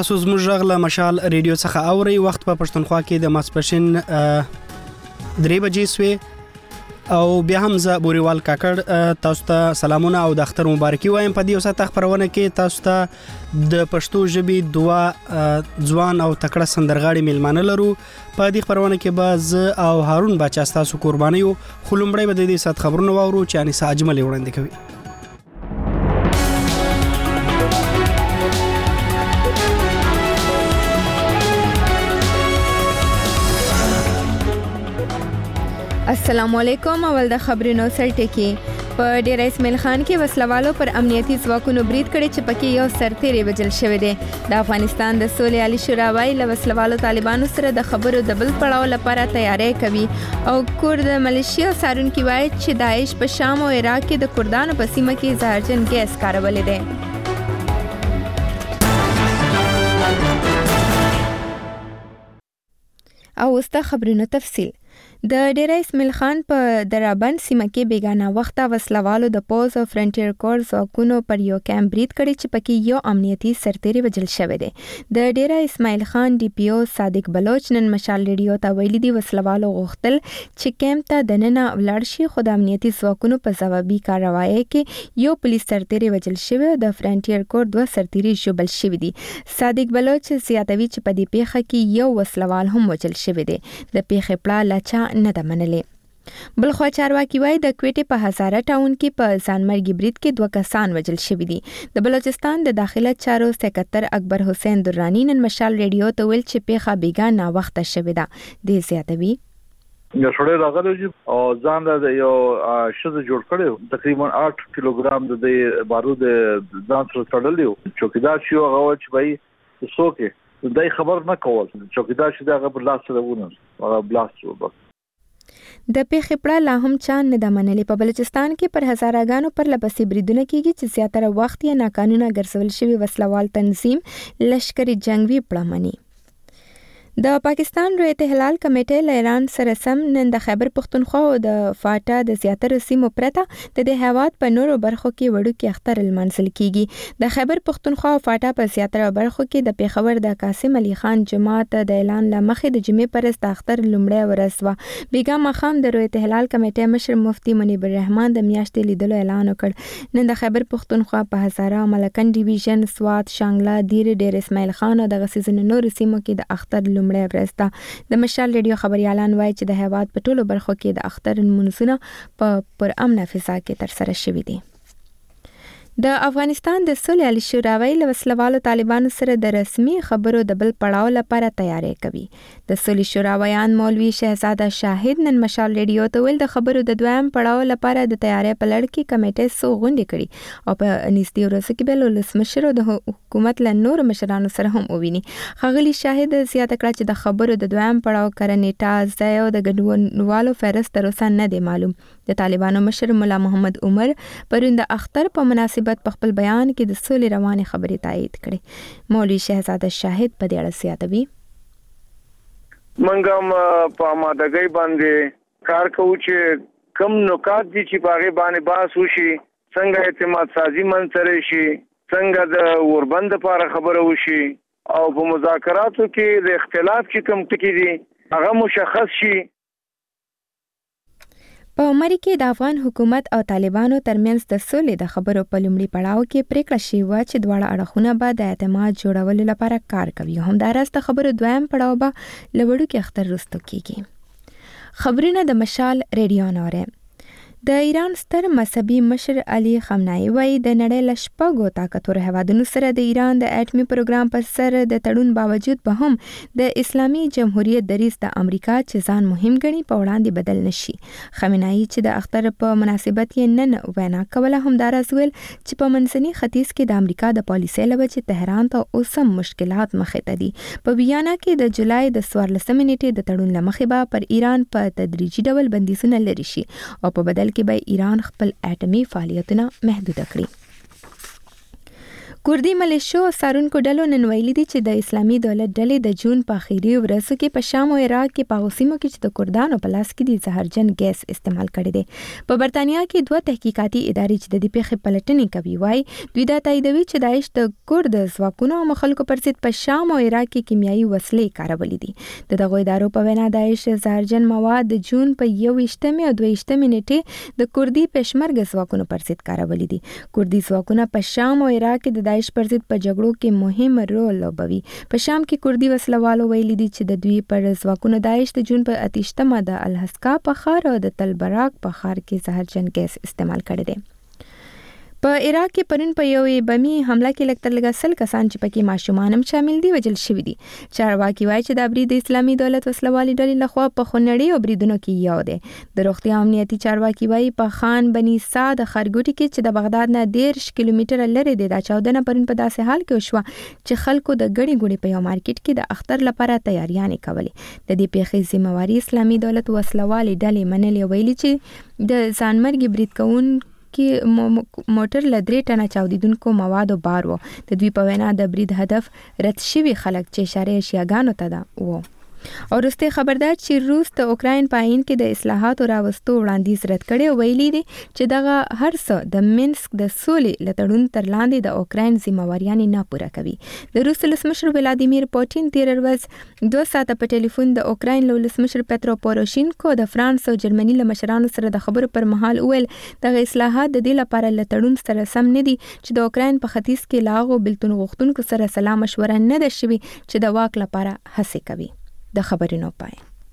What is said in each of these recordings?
تاسو زموږ غږ له مشال ریډیو څخه اورئ. وخت په پښتونخوا کې د ماسپښین 3 بجې سوې او بیا هم زه بوريوال کاکړ تاسو ته سلامونه او د اختر مبارکي وایم. په دې وسه خبرونه کې تاسو ته د پښتو ژبې دوا ځوان او تکړه سندرغاړي میلمانه لرو. په دې خبرونه کې به زه او هارون بچا تاسو قرباني یو. خلومړی به د دې سات خبرونه واورو چې انیسه اجمل وړاندې کوي. السلام علیکم. اول د خبرونو سرټکی. په ډیره اسماعیل خان کې وسلوالو پر امنیتي ځواکونو برید کړي چې پکې یو سرتیری وژل شوی دی. د افغانستان د سولې عالی شورا وايي له وسلوالو طالبانو سره د خبرو د بل پړاو لپاره تیاری کوي او کورد ملیشیا سارونکي وايي چې داعش په شام او عراق کې د کردانو په سیمه کې زهرجن ګیس کارولې ده. او اوس د خبرونو تفصیل. د ډیره اسماعیل خان په درابند سیمه کې بیگانه وخته وسلوالو د پوز او فرنټیر کور ځواکونو پر یو کیمپ برید کړي چې پکې یو امنیتي سرتیری وژل شوی دی. د ډیره اسماعیل خان ډي پی او صادق بلوچ نن مشال ریډیو ته ویلي دي وسلوالو غوښتل چې کیمپ ته دننه ولاړ شي، خو د امنیتي ځواکونو په ځوابي کاروایی کې یو پولیس سرتیری وژل شوی او د فرنټیر کور 2 سرتیری ژوبل شوی دي. صادق بلوچ زیاتوي چې په دې پیښه کې یو وسلوال هم وژل شوی دی. د پیښې پړه لچا نه ده منلې. بلخوا چارواکي وايي د کوټې په هزاره ټاون کې په ځانمرګي برید کې 2 کسان وژل شوي دي. د بلوچستان د داخله چارو سکرټر اکبر حسین درانی نن مشال ریډیو ته ویل چې پیښه بیګانه وخت شوې ده. د زیاتوي یو شړې راغلی او ځان د یو شذ جوړ کړو تقریبا 8 کیلوګرام د بارود ځان سره تړلیو. چوکیدار شو هغه چې وای څوک دای خبر نه کول. چوکیدار چې دا غبر لاس سره ونه هغه بلاست وبس. د پیښې پړه لا هم چا نه ده منلې. په بلوچستان کې پر هزارهګانو پر لپسې بریدونه کیږي چې زیاتره وخت یې ناقانونه ګرځول شوی وسلوال تنظیم لشکري جنگي پړه مني. د پاکستان روی احتلال کمیټې له ایران سره سم نن د خیبر پختونخوا او د فاټا د زیاتره سیمو پرته د دې هیواد په نورو برخو کې وړوکی اختر المنزل کیږي. د خیبر پختونخوا او فاټا په زیاتره برخو کې د پیښور د قاسم علي خان جماعت د اعلان لمخې د جمعې پرست اختر لومړی ورځ و. بیګا مخام د روی احتلال کمیټې مشر مفتي منیب الرحمن د میاشتې لیدلو اعلان وکړ. نن د خیبر پختونخوا په هزاره ملکن ډیویژن سوات شانګلا دیر ډیر اسماعیل خان او د غسیزن نور سیمو کې د اختر لومړی ورځ ده. د مشال ریډیو خبريالان وایي چې د هیواد په ټولو برخو کې د اختر منځونه په پرامن فضا کې ترسره شوي دي. د افغانستان د سولې عالی شورا له وسلوالو طالبانو سره د رسمي خبرو د بل پړاو لپاره تیاری کوي. د سولې شورا ویان مولوي شهزاده شاهد نن مشال ریډیو ته ویل د خبرو د دویم پړاو لپاره د تیاری په لړ کې کمیټه سو غونډې کړي او په نږدې ورځو کې به له ولسمشر او د حکومت له نور مشرانو سره هم وویني. ښاغلي شاهد زیاته کړه چې د خبرو د دویم پړاو کرنیټه ځای او د ګډونوالو فهرست تر اوسه نه دی معلوم. د طالبانو مشر مولا محمد عمر پرون د اختر په مناسبت په خپل بیان کې د سولې روانې خبرې تایید کړې. مولوي شهزاده شاهد په دې اړه زیاتوي. منګه په مادګۍ باندې کار کوو چې کم نکات دي چې باغې باندې باس وشي، څنګه اعتماد سازي منځره شي، څنګه د اوربند لپاره خبره وشي او په مذاکراتو کې د اختلاف چې کم ټکي دي هغه مشخص شي. په عمري کې د افغان حکومت او طالبانو ترمنځ د سولې د خبرو په لومړي پړاو کې پریکړه شوې و چې دواړه اړخونه به د اعتماد جوړولو لپاره کار کوي. همداراز د خبرو دویم پړاو به له وړوکي اختر وروسته کیږي. خبرونه د مشال ریډیو نوره. د ایران ستر مذهبي مشر علي خامنه‌ای وایي د نړۍ له شپږو طاقتورو هیوادونو سره د ایران د اټومي پروګرام پر سر د تړون باوجود به هم د اسلامي جمهوریت دریځ د امریکا چې ځان مهم ګڼي په وړاندې بدل نشي. خامنه‌ای چې د اختر په مناسبت یې نن وینا کوله همداراز ویل چې په منځني ختیځ کې د امریکا د پالیسۍ له وجې تهران ته اوس هم مشکلات مخې ته دي. په ویانا کې د جولای د 14 نیټې د تړون له مخې به پر ایران په تدریجي ډول بندیزونه لري شي او په بدل کې به ایران خپل اټومي فعالیتونه محدود کړي. کوردي ملیشو سارونکو ډلو نن ویلي دي چې د اسلامي دولت ډلې د جون په اخیری ورځو کې په شام او عراق کې په سیمو کې چې د کردانو په لاس کې دي زهرجن ګیس استعمال کړي دي. په برتانیا کې دوه تحقیقاتي ادارې چې د دې پیښې پلټنې کوي وایي دوی دا تاییدوي چې داعش د کورد ځواکونو او مخالکو پر ضد په شام او عراق کې کیمیاوي وسلې کارولې دي. د دغو ادارو په وینا داعش زهرجن مواد د جون په 21 او 22 نیټې د کوردي پېشمرګه ځواکونو پر ضد کارولې دي. کوردي ځواکونه په شام او عراق کې د داعش پر ضد په جګړو کې مهم رول لوبوي. په شام کې کوردي وسلوالو ویلي دي چې د دوی پر ځواکونو داعش د جون په 28 د الحسکا په ښار او د تل براک په ښار کې زهرجن ګیس استعمال کړي دي. په عراق کې پرون په یوې بمي حمله کې لږ تر لږه 100 کسان چې پکې ماشومان هم شامل دي وژل شوي دي. چارواکي وایي چې دا برید د اسلامي دولت وسلوالي ډلې لخوا په خونړي او بریدونو کې یو دی. د روغتیا امنیتي چارواکي وایي په خان بني سعد خرګوټي کې چې د بغداد نه 13 کیلومتره لرې دی دا چاودنه پرون په داسې حال کې وشوه چې خلکو د ګړي ګوڼې په یو مارکیټ کې د اختر لپاره تیاریانې کولې. د دې پیښې ذمہواري اسلامي دولت وسلوالي ډلې منلې ویلي چې د ځانمرګي برید کوونکو کې موټر له 3 ټنه چاودیدونکو موادو بار و. د دوی په وینا د برید هدف رد شوي خلک چې اشاره اشیاګانو ته ده و. او وروسته خبردار چې روس د اوکراین په عین کې د اصلاحاتو راوستو وړاندیز رد کړي او ویلي دي چې دغه هر څه د مینسک د سولې له تړون تر لاندې د اوکراین ذمہواریانې نه پوره کوي. د روس ولسمشر ولادیمیر پوټین تیر ورځ 2 ساعته په ټلیفون د اوکراین ولسمشر پترو پوروشینکو د فرانس او جرمني له مشرانو سره د خبرو پر مهال وویل دغه اصلاحات د دې لپاره له تړون سره سم نه دي چې د اوکراین په ختیځ کې لاغو بلتون غوښتونکو سره سلا مشوره نه ده شوې چې د واک لپاره هڅې کوي. د خبرونو پای.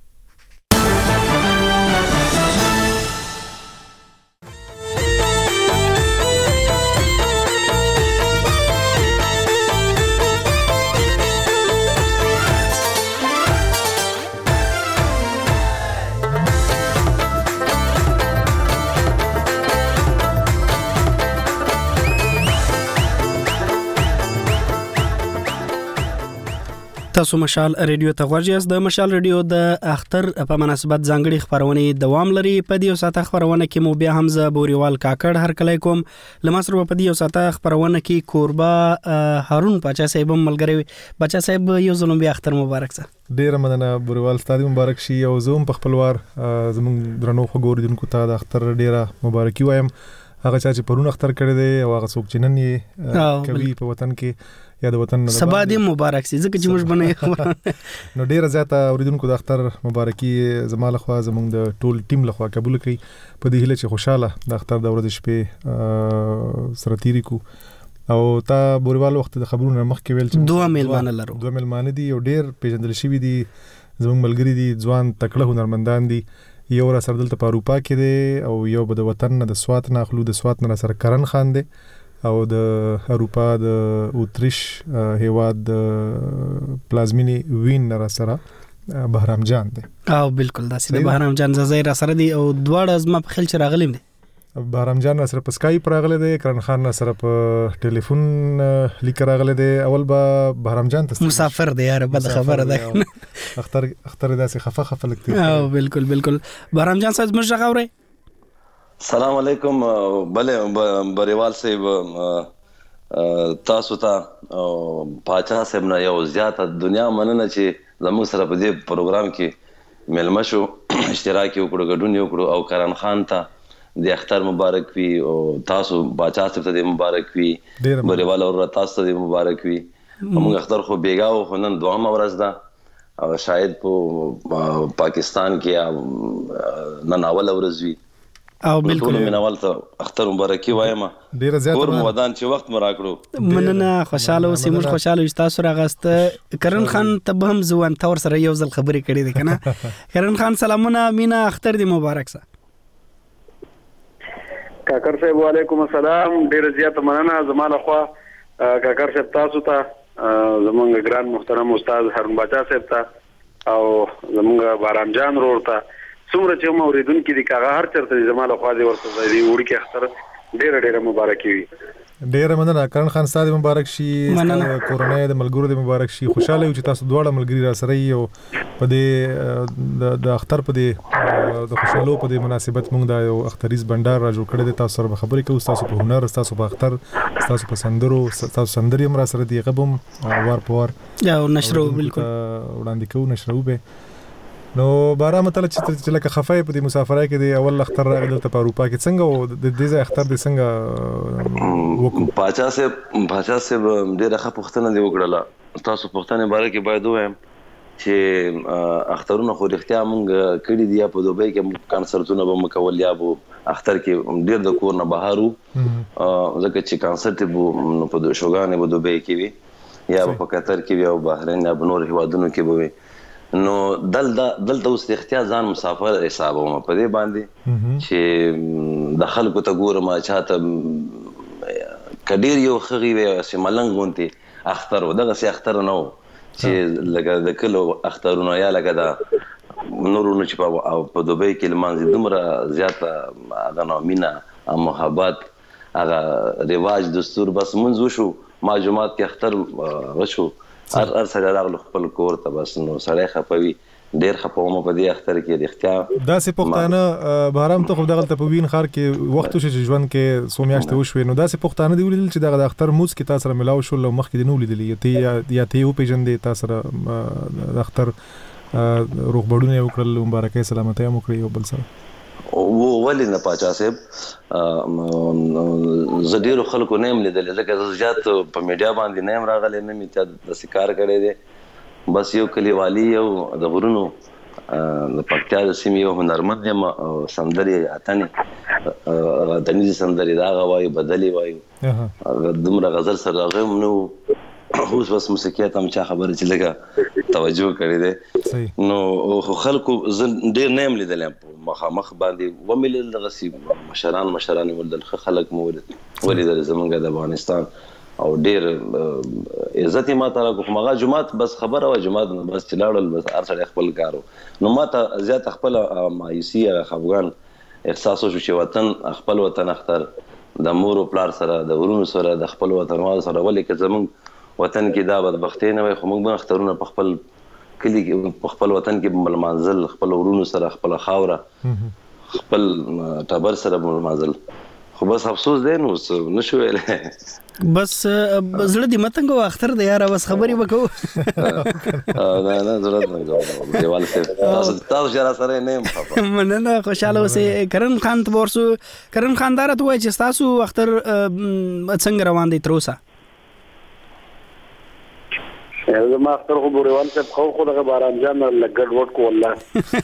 تاسو مشال ریډیو ته غوږ یاست. د مشال ریډیو د اختر په مناسبت ځانګړي خبرونه دوام لري. په دې ساعت خبرونه کې مو بیا حمزه بوريوال کاکړ هر کله کوم لمصر په دې ساعت خبرونه کې کوربه هارون پاچا صاحب ملګری. بچا صاحب یو ځلم بیا اختر مبارک سه. ډیر مننه بوريوال ستاسو مبارک شي او زوم په خپلوار زموږ درنو خبرونکو ته د اختر ډیره مبارکي وایم. هغه چې پرون اختر کړی دی او هغه څوک چې نن یې کوي په وطن کې یا د وطن سبا دې مبارک سي ځکه چې موږ باندې نو ډیره زیاته اوریدونکو د اختر مبارکي زماله خو زموږ د ټول ټیم لخوا قبول کړي په دې هله چې خوشاله د اختر د ورځې شپې سره تیری کو او تا بوريوال وخت د خبرونو مخ کې ویل چې دوه ملمانه دي او ډیر پیژندل شوی دي زموږ ملګری دي ځوان تکړه هنرمندان دي. یو را سره دلته په اروپا کې دی او یو به د وطن نه د سوات نه خلو د سوات نه سره کرن خان دی او د اروپا د اوتریش هیواد د پلازمینی وین را سره بهرام جان دی. او بالکل داسې د بهرام جان زایر سره دی او دواړه زما په خیل چې راغلم دي. بهرام جان سره په اسکایپ راغله دی، کرن خان سره په ټلیفون لیک راغله دی. اول به بهرام جان ته مسافر دی یار بد خبره ده. اختر داسې خفه لګتی. او بالکل بهرام جان صاحب مش غوړې. السلام علیکم. بله بریوال صاحب تاسو ته پاچا صاحب نه یو زیاته دنیا مننه چې زموږ سره په دې پروګرام کې ملما شو اشتراک وکړو ګډون وکړو او کرن خان ته د اختر مبارک وي او تاسو پاچا صاحب ته مبارک وي بریوال او تاسو ته مبارک وي. موږ اختر خو بیګاو خو نن دوامه ورځ ده او شاید په پاکستان کې نن اول ورځ وي او بالکل من اول ته اختر مبارکي وایم. ډیر زیات ودان چې وخت مرا کړو مننه خوشاله اوسې موږ خوشاله یو تاسو راغسته. کرن خان ته هم ځوان تور سره یو ځل خبرې کړې دي کنه. کرن خان سلامونه مینا اختر دی مبارک سه. کاکر صاحب وعلیکم السلام. ډیر زیات مننه زماله خو کاکر صاحب تاسو ته زمونږ ګران محترم استاد هارون باچا صاحب ته او زمونږ بهرام جان رور ته څومره چې مو اوریدونکو دي کاغه هر چرته زماله خو دې ورته دی وړي کې اختر ډیر مبارکي وي. ډیر مننه کرن خان ستاسو مبارک شي. کورنۍ د ملګرو د مبارک شي. خوشاله یو چې تاسو دواړه ملګری را سره یو په دې د اختر په دې د خوشالو په دې مناسبت موږ د یو اختریز بندر را جوړ کړی دی. تاسو سره خبرې کوو، تاسو په هنر، تاسو په اختر، تاسو په سندرو، تاسو سندري هم را سره دی غبم وار په وار یا نشرو بالکل وړاندې کوو نشرو به. نو بارا متل چې لکه خفای په دې مسافرای کې دی اول اختر راغلی ته په اروپا کې څنګه و د دې اختر د څنګه وکړو؟ پاچا سے ډېر ښه پوښتنه دی وکړله. تاسو پوښتنه باره کې باید وایم چې اخترونه خو رښتیا مونږ کړي دي. په دوبۍ کې کانسرتونه به مکول یا به اختر کې ډېر د کور نه بهارو ځکه چې کانسرت به په شوګانې به دوبۍ کې وي یا په قطر کې وي او بحرین یا نور هیوادونو کې به وي. نو دلته اوس رښتیا ځان مسافر حسابوم په دې باندې چې د خلکو ته ګورم چاته کډیر یو خغي وي چې ملنګ غونتي اختر و دغه سي اختر نه و چې لکه د کلو اخترونه یا لکه دا نورونه چې په دوبۍ کې لمانځي دومره زیاته هغه نو مینا محبت هغه رواج دستور بس منځ وشو ما جماعت کې اختر وشو هر سره راغلو خپل کور ته بس نو سړی خپوي ډېر خپوم په دې اختر کې رښتیا داسې پښتانه بهرام ته خو دغه ته په وین خار کې وخت چې ژوند کې سو میاشتې وشوي نو داسې پښتانه دی ولیدل چې دغه اختر موز کې تاسو سره ملاو شو لو مخکې نو لیدلې یا ته یو پیژندې تاسو سره د اختر روغبړونه یو کړل مبارکي سلامتی مو کړی یو بل سره ولې نه پاچا صاحب زډیرو خلکو نیم لیدل ځکه زیات په میډیا باندې نیم راغلی نه می ته د سکار کړی دی بس یو کلیوالي یو د غرونو د پکتیا د سیمې یو هنرمند یم سندري اتنې دنيزي سندري دا غوايي بدلي وایو دومره غزل سره غم نو اوس بس موسیقي ته هم چا خبره چې لګه توجه کړی دی نو خلکو ډېر نیم لیدل مخامخ باندې وملیدل دغه سی مشران ولدل خلک مو ولیدل زمونږ د افغانستان او ډېر عزت ما ته کو مغه جمعات بس خبره او جمعات بس چلاړل بس هر څه خپل کارو نو ما ته زیات خپل مایوسی خفغان احساس وشو چې وطن خپل وطن اختر د مور او پلار سره د ورونو سره د خپل وطنوال سره ولې که زمونږ وطن کې دا بدبختي نه وي خو موږ به اخترونه په خپل کلی کې په خپل وطن کې بل منزل خپل ورونو سره خپل خاوره خپل ټبر سره بل منزل خو بس افسوس دی نو نشو ویل بس زړه دې متنګ اختر دی یاره بس خبرې وکړو نه ضرورت نه کوم دیوال سره تاسو جره سره نه مننه خوشاله اوسئ. کرن خان تورسو کرن خاندار ته وای چې تاسو اختر څنګه روان دی تر اوسه؟ زما اختر خو بوریوال صاحب خو دغه باران جان لګډ وټ کو والله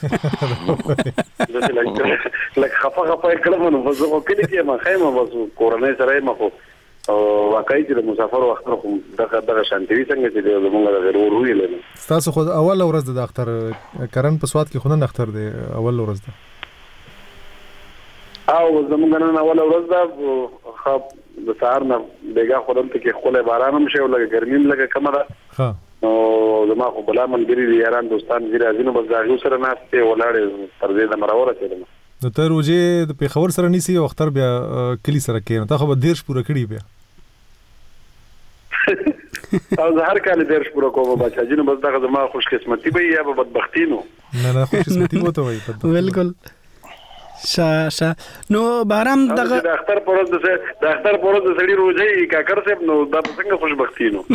لکه خفه کړم نو بس خو کلی کې ما خیمه بس کورنۍ سره ما خو واقعي چې د مسافر اختر خو دغه شانتي څنګه چې زمونږ د ضرور ویل تاسو خو اول ورځ د اختر کرن په سواد کې خو نه اختر دی اول ورځ ده او زمونږ نن اول ورځ ده خو د سهار نه بیګا خودم ته کې خله باران هم شي او لګ ګرمیم لګ کمره ها نو زما خو بلا منګری یاران دوستان زیرا ازینو بس داغو سره ناشته ولاړې تر دې د مراوره کېدم نو ته روزه د پیښور سره نیسی او اختر بیا کلی سره کېنه ته خو به دیرش پوره کړی بیا او زه هر کال دیرش پوره کوم بچا جنو بس دغه زما خوش قسمتي به یا به بدبختی نو نه خوش قسمتي وته وای بالکل شا نو بارام دغه د اختر پروز د سړي روزي کاکر صاحب نو دا څنګه خوشبختی نو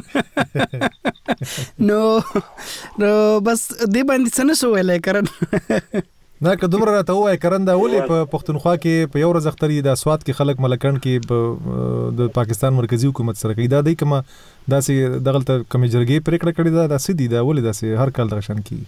بس دې باندې څه نشو ویلای کرن نه که دومره راته وای کرن دا ولې په پښتونخوا کې په یو ورځ اختر د سواد کې خلک ملکن کې د پاکستان مرکزی حکومت سره کوي دا دی کومه داسې دغه کمی جرګې پریکړه کړې دا سدي دا ولې داسې هر کال درشن کی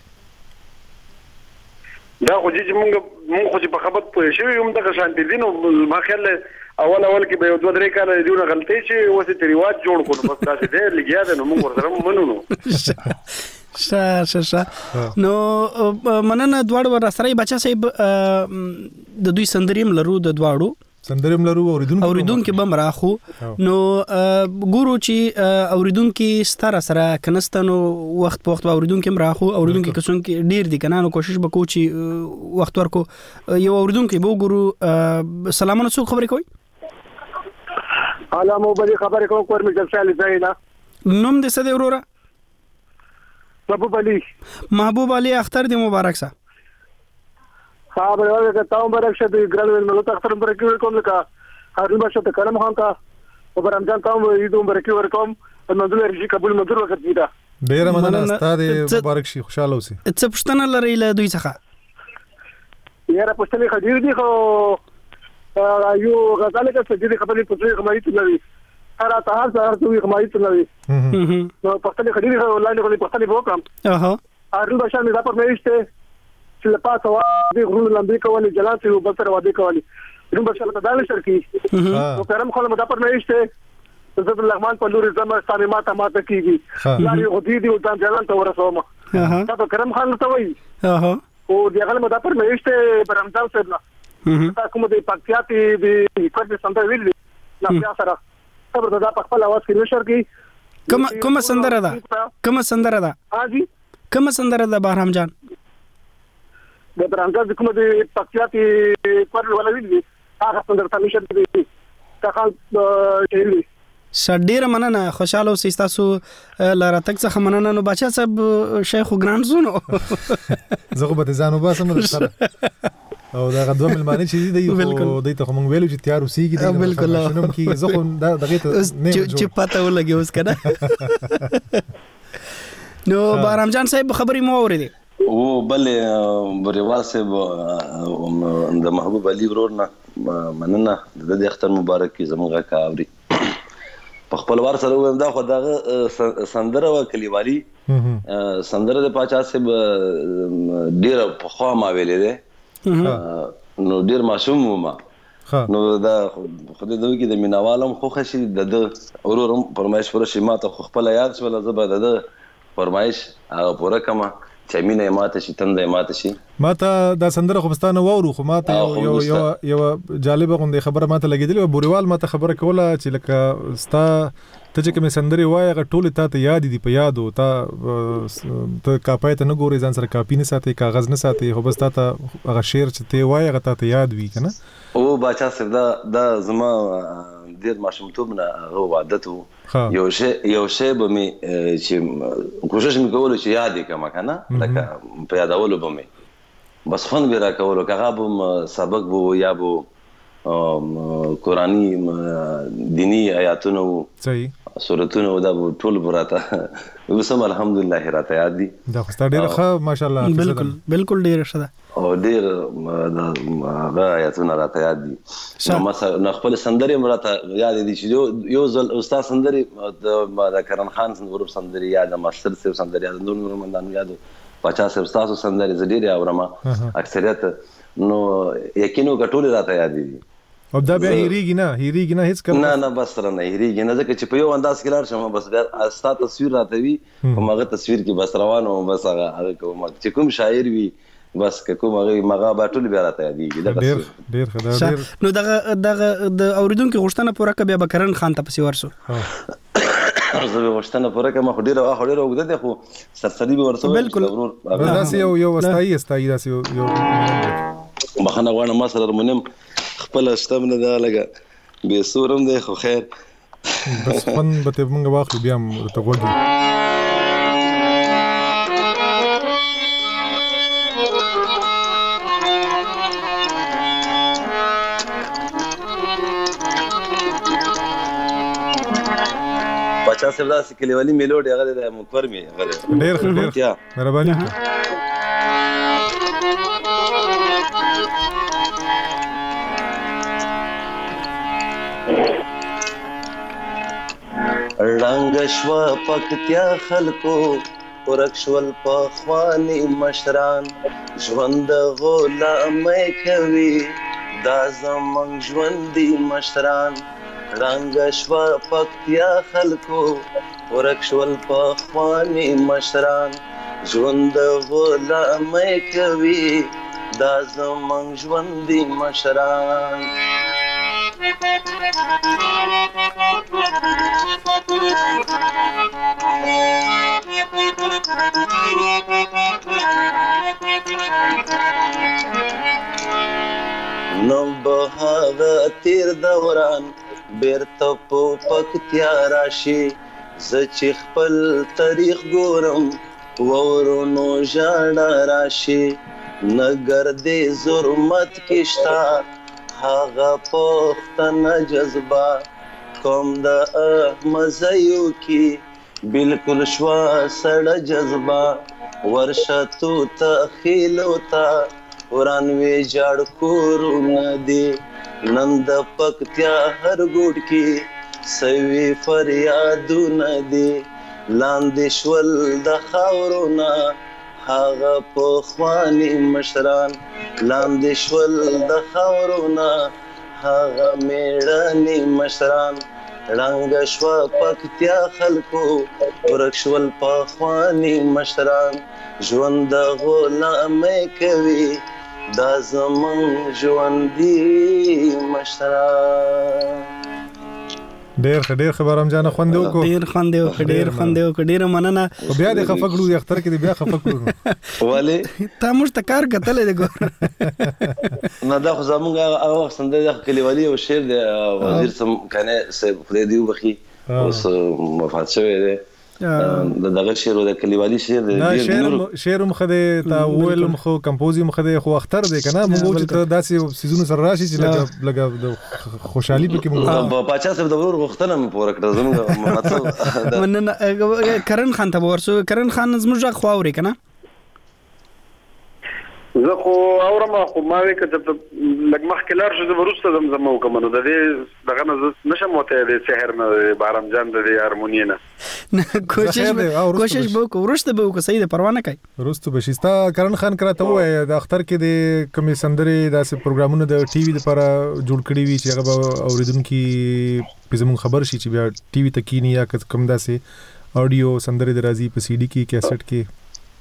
دا خو چې مونږ خو په خبرت پوه شو یم دغه شان دي نو ما خیال اول کې به یو 2-3 کال دیونه غلطي شي اوس ته ریواج جوړ کړو بس دا چې ډېر لګیا ده نو موږ ورسره منو نو نو مننه دواړو ور سره بچا صاحب د دوی سندریم لرو د دواړو سندریم لرو اوریدونکو بم راخو نو ګورو چې اوریدونکو ستاره سره کنستانو وخت په وخت اوریدونکو راخو اوریدونکو کسون کې ډیر دي کنه نو کوشش وکړو چې وخت ورکو یو اوریدونکو به ګورو سلامونه څو خبرې کوي حالا مو بلی خبرې کوم کور مې ځل ځاینا نوم دې څه دی وروره محبوب علي اختر دې مبارک سه ها به تاو برک شد ګران ملو تختر برکی ورکوم لکه هارون باشا ته کلم خان کا او برمجان تاو یدو برکی ورکوم منځله رشي قبول منظور وکړ کیدا ډیر مننه ستاسو مبارک شي خوشاله اوسئ. څه پښتنه لري له دوی څخه؟ یاره پښتنې خدای دې خو یو غزاله کې چې دې خبرې پوښتنه کوي ته لري هر ته هر څه کوي ته لري نو پښتنې خدای دې ولای نه کوي پښتنې وکم هارون باشا مې دا پر مېشته چې لپاره وا دې غرون لمبي کولې جلال ته وبتر واده کولې هارون باشا ته دالې شرکی نو کرم خو مې دا پر مېشته زبر لغمان په لوري زما ستانه ماته کیږي لاري غدي دي او ځان جلال ته ورسوم دا ته کرم خان ته وایي او دغه مدا پر مېشته برمځاو سره تا کوم دې پکتیاتي دې کوټه سندره ویلې لا بیا سره صبر دا په خپل आवाज کې نشر کی کوم سندره ده ها جی کوم سندره ده بهرام جان د برمځاو کوم دې پکتیاتي کوټه ولا ویلې هغه سندره ته نشر کی تا خپل چېلې ډیره مننه خوشاله اوسئ تاسو لاره تک څخه مننه. نو بچا صاحب شیخ ګران زونو زه خو به ځانو باسم در سره او دا غدوه ملمانه چې دی خو دای ته موږ ویلو چې تیار اوسېږي دی بالکل شنو کې زه خو دغه ته نه چې پته ولګي اوس کنه. نو بهرام جان صاحب خبرې مو اورېدې او بلې بریوال صاحب د محبوب علي ورور نه مننه د اختر مبارک کی زموږه کا اوري په خپل وار سره ویم دا خو دغه سندره او کلیوالي سندره د پاچا صاحب ډیر په خوا ما ویلې ده نو ډیر معصوم ما نو دا خدای دوی کې د مینوالم خو خشي د اورورم فرمایش پر شي ما ته خپل یاد شول زبر د فرمایش هغه پوره کما چې مینه ماته شي تنده ماته شي ماته دا سندره خو بستانه وورو خو ماته یو جالب غونډه خبره ماته لګیدلې بوریوال ماته خبره کوله چې لکه ستا ته چې کوم سندري وای هغه ټول ته یاد دي په یادو ته کاپای ته نه ګوري ځان سره کاپی نه ساتي کاغذ نه ساتي خو بس ته هغه شعر چې ته وای هغه ته یاد وی کنه او بچا صاحب دا زما ډیر ماشومتوب نه هغه عادت یو شی به می چې کوشش می کول چې یاد کما کنه لکه په یادولو به می بس فن به را کولو کغه به سبق بو یا بو قرآنی دینی آیاتونو صحیح سورتونو دا ټول براته وسم الحمدلله راته یاد دي دا خو ډیر ښه ماشاءالله بالکل ډیر ښه ده او ډیر هغه آیاتونه راته یاد دي مثلا خپل سندري راته یاد دي چې یو ځل استاد سندري د کرن خان ورور سندري یاد ماستر سیف سندري یاد نور مندان یاد 50 استاد سندري زډيري اورما اکثریت نو یقینو غټول راته یاد دي او دا به هیریږي نه هیڅ کله نه بس سره نه هیریږي نه ځکه چې په یو انداز کې لار شم بس بیا ستا تصویر راته وي په مغه تصویر کې بس روانو بس هغه کوم چې کوم شاعر وي بس کوم هغه مغه باټول بیا راته یادېږي ډیر خدای نو دغه د اوریدونکو غوښتنه پوره کبه به کرن خان ته پسی ورسو زه غوښتنه پوره کوم خو ډیر وګړه ده خو سرسری به ورسو بالکل داسې یو استای داسې یو مخنه غواړم ما سره مونم خپل استمنه دا لګه به سورم دی خو خیر بس فن به ته مونږ واخلو بیا ته وګورو بچا صاحب دا کلیوالي میلوډي هغه د مکور می هغه ډیر مهرباني رنگ شوا پکتیا خلکو ورکشول په خواني مشران ژوند غلامي کوي دا زمون ژوندۍ مشران رنگ شوا پکتیا خلکو ورکشول په خواني مشران ژوند غلامي کوي دا زمون ژوندۍ مشران نو بهاغه تیر دوران بیرته په پکتیا راشي زه چې خپل تاریخ ګورم ورونو ژړا راشي نګر دې ظلمت کشتا هغه پختنه جذبه کوم د مزيو کی بالکل شوا سړه جذبه ورشتو تخیلو تا ورانوي جړ کورونه دي نند پکتیا هر ګوډ کی سوي فریادونه دي لاندې شول د خاورونه هغه پخوانی مشران لاندې شول د خاورونه هغه میړني مشران رنګ شوا پکتیا خلکو ورک شول پخوانی مشران ژوند غلامۍ کوي دا زمون ژوندي مشران. ډېر خبرم جان خوند وکړو ډېر مننه. بیا د خفقړو د اختر کې بیا خفقړو ولی تا موږ ته کار کتلې د ګور نه دا خو زمونږ هغه وخت سندره د کلیوالي او شعر د وزیر سم کنه سه خدای دی وبخي اوس مفات شوی دی دغه شعر د کلیوالي شعر د شعر مخده تا ویل مخ کمپوزي مخده خو اختر دی کنه موږ چې داسې سيزونو سره راشي چې لګا خوشحالي پکې موږ په 50 د ورور غختنه پوره کړ زموږ مطلب مننه. کرن خان ته ورسو کرن خان زموږ خواوري کنه زه خو اورم خو ما وی کته لګ مخکلار شو د ورسته زمزمه وکمنو د دې دغه نشم وته د سحر نه بارم جان د هارمونی نه کوشش وکړو ورسته به وکړو صحیح ده پروا نه کوي ورسته بشستا کرن خان کراته وای د اختر کې د کمی سندري داسې پروګرامونو د ټي وي لپاره جوړ کړی وی چې هغه اوریدونکو په زمون خبر شي چې بیا ټي وي تکینی یا کم داسې اډیو سندري درازي په سی ډي کې کیسټ کې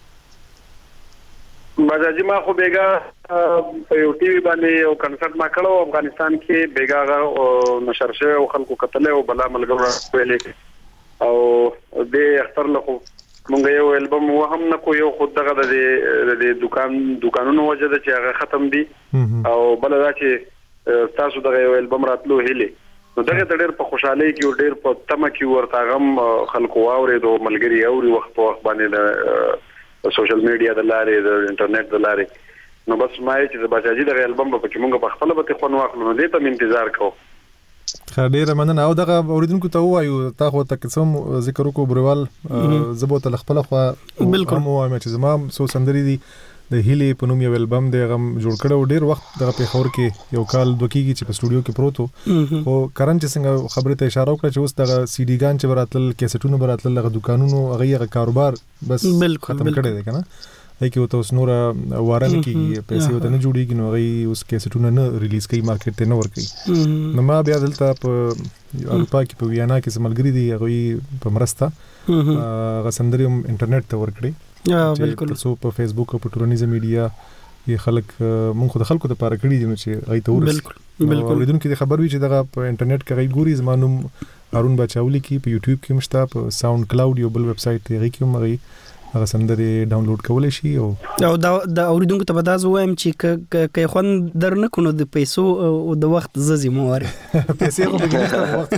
مزاجي ما خو بیگا په یو ټي وي باندې یو کنسرت ما کړو افغانستان کې بیگا او نشر شوی او خلکو کتلې او بلا ملګرو ویلې او د اختر له مونږ یو البم وهم نه کو یو خود دغه د دکانونو وجه چې هغه ختم دي او بل دا چې تاسو دغه یو البم راتلو هلي نو دغه ډېر په خوشحالي کې ډېر په تمه کې ورته غم خلکو اورېدو ملګری اوري وخت په وخت باندې سوشل میډیا د لارې د انټرنیټ د لارې نو بس ما چې د بچاجي د البم په کې مونږ په خپل به خون واخلو نو دې ته انتظار کوو. ډېر مننه. او دغه اوریدونکو ته وایو تا خو ته قسم ذکر وکړو بروال زبوت خپل خو بالکل مو وایم چې زما سو سندري دي د هیلي په نوم یو البم د غم جوړ کړو ډېر وخت دغه په خور کې یو کال دوکیږي چې په سټوډیو کې پروتو او کرن چې څنګه خبره ته اشاره وکړه چې اوس دغه سی ډي ګان چې براتل کیسټونو براتل دغه دکانونو هغه کاروبار بس ختم کړی دی کنه هي کې وته اوس نور وارن کې پیسې وته نه جوړیږي نو هغه اوس کیسټونه نه ریلیز کوي مارکیټ ته نه ور کوي نو ما بیا دلته په اروپا کې په ویانا کې سملګری دي هغه په مرسته غسندریم انټرنیټ ته ور کړی بالکل سو په فیسبوک او په ټولنیزه میډیا یې خلک مونږ خو د خلکو ته پاره کړی دي نو چې غي ته ورس بالکل اوریدونکو کې خبر وی چې دغه په انټرنیټ کې غي ګوري زمانوم هارون بچاولی کې په یوټیوب کې مشته په ساوند کلاود یو بل ویب سټ دی غي کوم غي هغه سندري ډاونلوډ کولای شي او دا اوریدونکو ته بداز وایم چې کې خوان درنه کونو د پیسو او د وخت ززي مو واره پیسې خو به وخت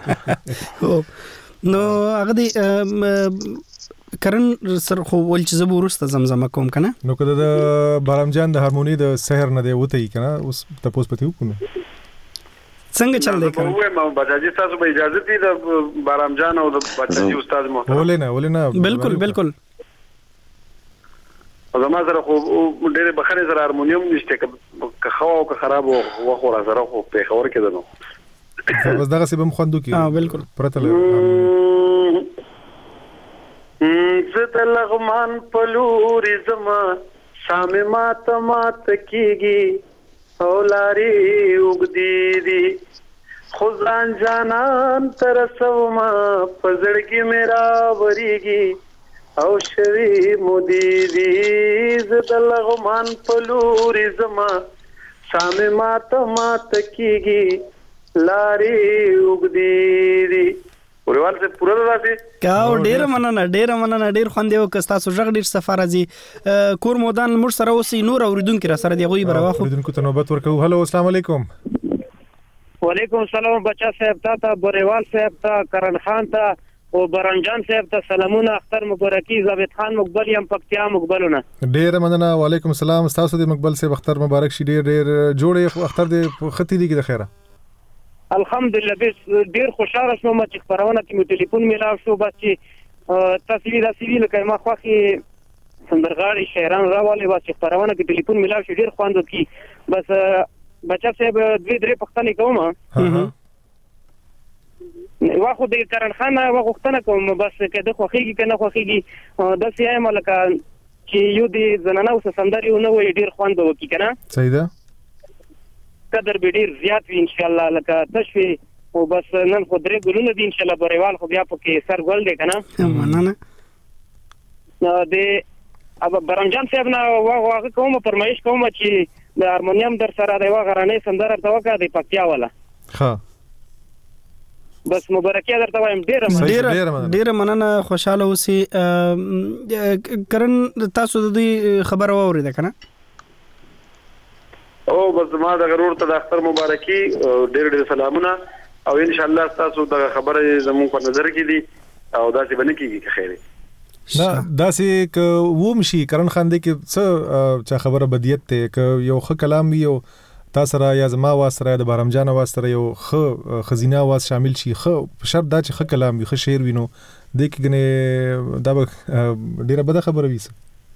لګي نو هغه دی کرن سر خو ول چې زبور ورسته زمزمه کوم کنه نو کده د بارام جان د هارمونی د سحر نه دی وته کنه اوس تاسو پته وکړو څنګه چل دی کنه وای ما بچاجي تاسو به اجازه دي د بارام جان او د بچاجي استاد محترم ولنا بالکل زما سره خو ډېر بخره سره هارمونیم نشته که خو او که خراب او خو را سره خو په خبر کې ده نو بس دغه سبب خوندو کې بالکل پرته زد لغمان پلوری زما سامه مات کیږي او لاري وګدي دي خزان جانان تر سوما پزړګي میرا وریږي او شوی مودي دي زد لغمان پلوری زما سامه مات کیږي لاري وګدي دي ورول څه پوره راځي کاو ډیر مننه ډیر خوند یو کستا سو ژغ ډیر سفر راځي کور مودان مر سره اوسې نور اوریدونکو را سره دی غوي برواخو اوریدونکو ته نوبت ورکو هلو السلام علیکم وعلیکم السلام بچا صاحب تا بوریوال صاحب تا کرن خان تا او برنجان صاحب ته سلامونه، اختر مبارکي، ثابت خان مقبل یم پکتیا مقبلونه. ډیر مننه. وعلیکم السلام. تاسو د مقبل صاحب اختر مبارک شي. ډیر جوړې اختر د ختی دی د خیره. الحمدلله ډیر خوشاله شوم چې خبرونه کې مو ټلیفون میلاو شو. بس چې تصویر لکه ما خوخي سندرغاړي شاعران راوالي، بس چې خبرونه کې ټلیفون میلاو شو ډیر خواند کی. بس بچا صاحب 2-3 پښتنې کوم واخو د کرن خان وغوښتنه کوم، بس کده خوخيږي کنه خوخيږي د سیایم لکه چې یو دی زنانه اوس سندري نه وي ډیر خواند وکي کنه. صحیح ده. قدر به ډیر زیات وي ان شاء الله لکه تشوي. او بس نن خو درې ګلونه دي ان شاء الله بریوال خو بیا پکې سر ګل دی کنه. مننه. د اب برنجان صاحب نه واغه کوم فرمایش کوم چې د هارمونیم در سره د غرانې سندره توګه د پکتیا والا. ها بس مبارکي درته وایم. ډیر مننه. خوشاله اوسئ. کرن تاسو د دې خبر واورید کنه؟ او بس ما د غرور ته د اختر مبارکي ډیر سلامونه، او ان شاء الله تاسو د خبره زموږ په نظر کې دي او داسې باندې کیږي خیر. داسې ک وومشي کرن خان دې کې څه چا خبره بدیت ته ک یو خ کلام وي او تاسو را یا زما واسره د بارمجان واسره یو خ خزینه واس شامل شي، خ شرط دا چې خ کلام وي، خ شعر وینو د کې کنه دا ډیره بده خبره وي.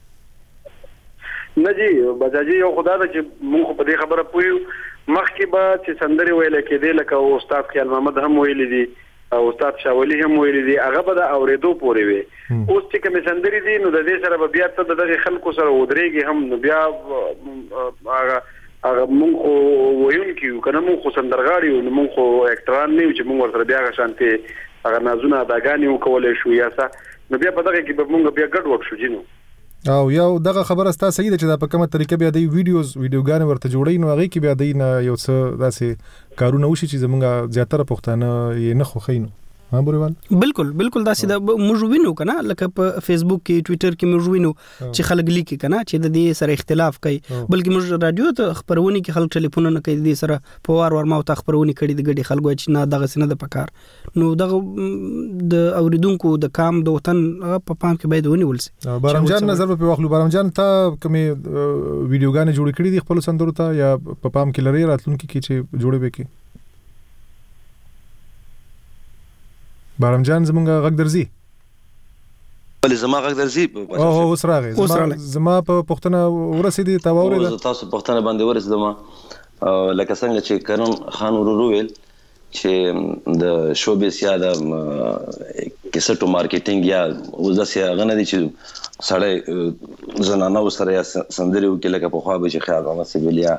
نه جی بجاجي یو خدا ته چې موږ په دې خبره پویو مخکې به چې سندري ویل کېدې لکه استاد خیال محمد هم ویل دي او استاد شاولی هم ویل دي، هغه به د اوریدو پورې وي. اوس چې کوم سندري دي نو د دې سره بیا ته دغه خلکو سره ودرېږي هم، نو بیا هغه موږ وایو کیو کنه موږ سندرغاړي او موږ اکټران نه چې موږ ورته بیا شانتي هغه نازونه داګانی وکولې شو یا څه، نو بیا په دغه کې به موږ بیا ګډ وډ شو جنو. او یو دغه خبره ستاسو صحیح ده چې دا په کومه طریقه بیا د ویډیوګان ورته جوړی نو هغه کې بیا د نه یو څه داسې کارونه وشي چې زمونږ زیاتره پښتانه یې نه خوښینو. ها بریوال بالکل داسې د موږ وینو کنه لکه په فیسبوک کې ټوئیټر کې موږ وینو چې خلک لیکي کنه چې د دې سره اختلاف کوي، بلکې موږ رادیو ته خبرونه کې خلک ټلیفون نه کوي د دې سره په وار ما ته خبرونه کړي د ګډي خلکو چې نه دغه سینه د پکار. نو دغه د اوریدونکو د کام د وطن په پام کې باید ونیول شي. بارمجان نظر په واخلو. بارمجان ته کومه ویډیوګان جوړ کړي دي خپل سندرو ته یا په پام کې لري راتلونکي کې چې جوړې وکړي؟ بارمجان زمونږ غږ درځي؟ بل زما غږ درځي؟ او اوس راغی. زما په پښتنه ورسېدي تا واورېده؟ تاسو پښتنه باندې ورسېدم لکه څنګه چې کرن خان وروویل چې د شوبیس یا د کیسټو مارکیټینګ یا وزاسه غنه دي چې سړی زنانه وسره یا سندري وکړي لکه په خوا به چې خیال محمد سیبلیا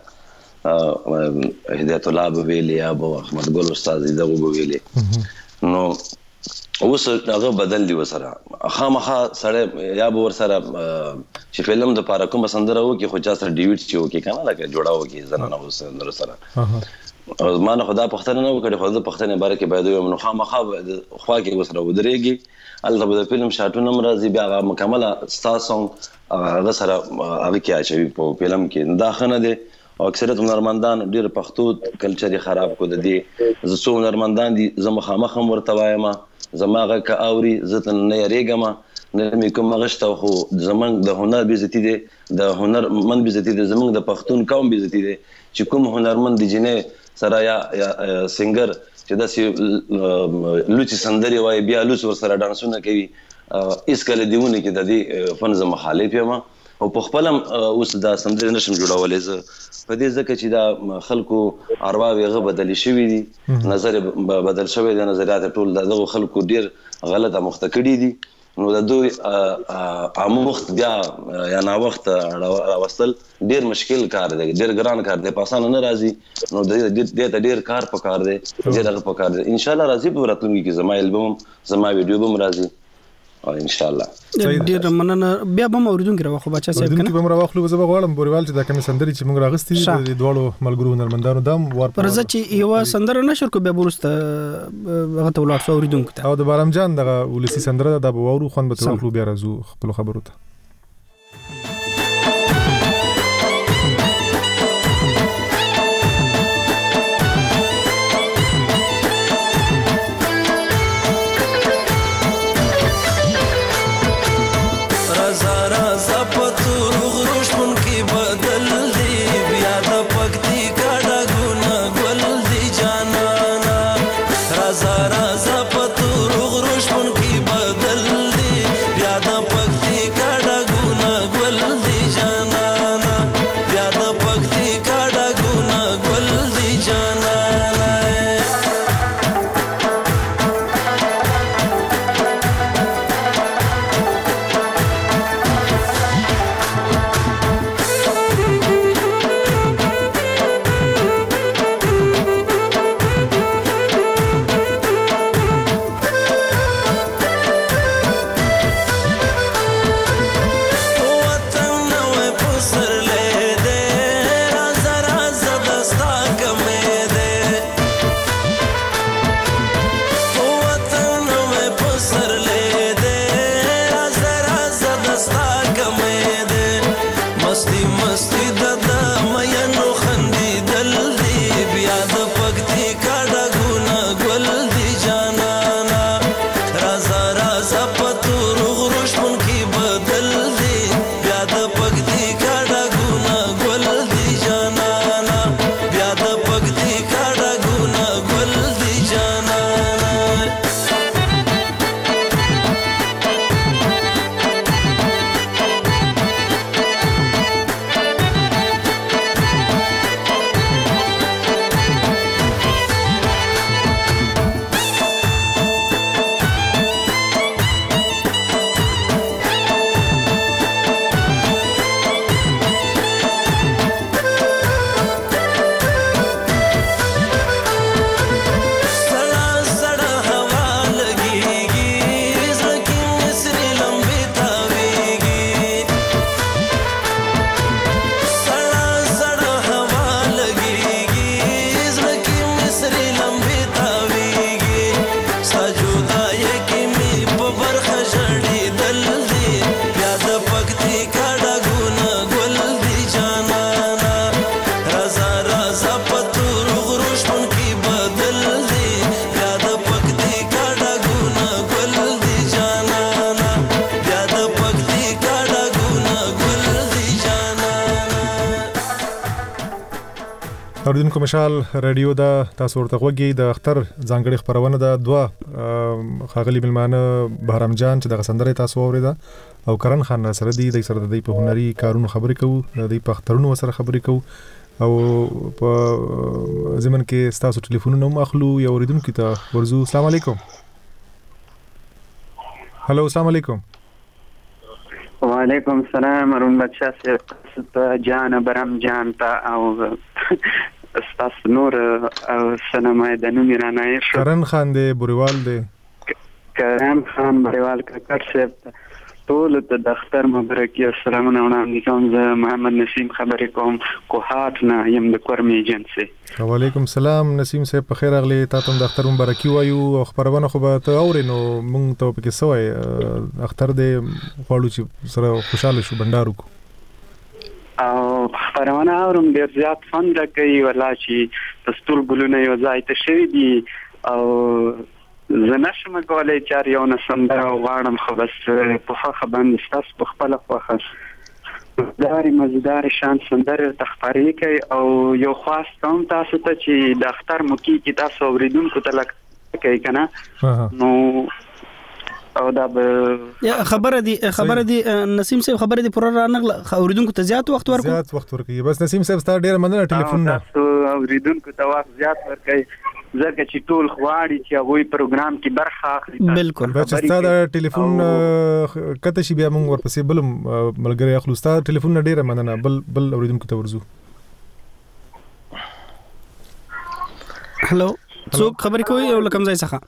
هدایت الله ویلی یا ابو احمد ګل استاد دغه ویلی. نو اوس هغه بدل دی وسره خامخا سړی یا به ورسره چې فلم د پاره کوم سندره وکي خو چا سره ډیویډ چې وکي کنه لکه جوړا وکي زنانه وسره سره او ما نه خدا پښتنه نه وکړي خو د پښتنه باره کې باید یو نو خامخا خوا کې وسره ودرېږي البته د فلم شاټونه مرضی بیا مکمل ستاسو هغه سره هغه کې اچوي په فلم کې داخنه دي او اکثریت هنرمندان ډیر پښتو کلچر خراب کو د دې زسو هنرمندان دي زما خامخ هم ورته وایم زماغه کا اوري زتن نه یریګما نه مې کوم غشته خو زمنګ د هنر بیزتی دي د هنر من بیزتی دي زمنګ د پښتون قوم بیزتی دي چې کوم هنرمند دي جنې سره یا سنگر چې داسې لوچ سندري وای بیا لوچ ور سره ډانسونه کوي اس کله دیونه کې د دې فن زما مخالف یم او په خپل اوس دا سندري نشم جوړولې زه په دې ځکه چې دا خلکو ارواوی غو بدل شوی دي نظر بدل شوی دي نظریات ټول دغه خلکو ډیر غلطه مختکړي دي نو د دوی عام وخت بیا یا نا وخت راوستل ډیر مشکل کار دی ډیر ګران کار دی پاسانه نه راځي نو د دې ډیر کار پکار دی ډیر پکار دی ان شاء الله راځي په راتلونکي کې زما البوم زما ویډیو به راځي ان شاء الله ډیر مننه بیا به موریدونکو راخو بچا صاحب کنه به راخلو زه غواړم بوریوال چې دا کوم سندري چې موږ راغستې د دوړو ملګرو هنرمندانو دام ور پرځ چې یو سندره نشر کو به ورسته هغه ته ولر اوریدونکو ته او د بارمجان دغه ولسی سندره د وورو خون به ترخلو بیا راځو خپل خبرو ته جانانا اوریدونکو مشال رادیو دا تاسو ورته غوږی د اختر ځانګړي خبرونه دا دوا خاغلی ملمانه بهرام جان چې د سندره تاسو اوریدا او کرن خان سره دی سره د په هنري کارونو خبرې کوو د په اخترونو سره خبرې کوو او په زمن کې تاسو ټلیفونونه مخلو یا اوریدونکو ته ورزو السلام علیکم هلو السلام علیکم وعلیکم السلام ورحمت الله وبرکاته جان برام جان تا او استاس نور او سلامای د نوم رانای شو کرن خان دی بوریوال دی کرن خان بوریوال ککر صاحب ټول ته د اختر مبارکي السلام علیکم زه محمد نسیم خبرې کوم کوهات نه یم د کورمي ایجنسی وعلیکم السلام نسیم صاحب په خیر اغلی تاسو د اختر مبارکي وایو او خبرونه خو به ته اورینو مونږ ته پکې سوې اختر دې خوړو چې سره خوشاله شو بندارو کو او خبرونه اورم ډیر زیات فن راکوي ولا چې تستول ګلونه یو ځای ته شوي دي او زه نشم کولی چې یو نه سندره وغواړم خو بس په خوښه باندې ستاسو په خپله خوښه مزیدار شان سندره ته خپرې کوي او یو خواست کوم تاسو ته چې د اختر موقع کې تاسو اورېدونکو ته لږ کوي که نه نو او دا به خبره دي نسیم صاحب خبره دي پوره رانغله اوریدونکو ته زیات وخت ورکوي بس نسیم صاحب ستاسو ډیر مننه ټلیفون نه اوریدونکو ته وخت زیات ورکوي ځکه چې ټول خواړي چې هغه پروګرام کې برخه اخلي بالکل بس ستاسو ټلیفون کته شي بیا موږ ورپسې بل ملګری اخلو ستاسو ټلیفون ډیر مننه بل اوریدونکو ته ورزو هلو څوک خبرې کوي او لکم ځای څخه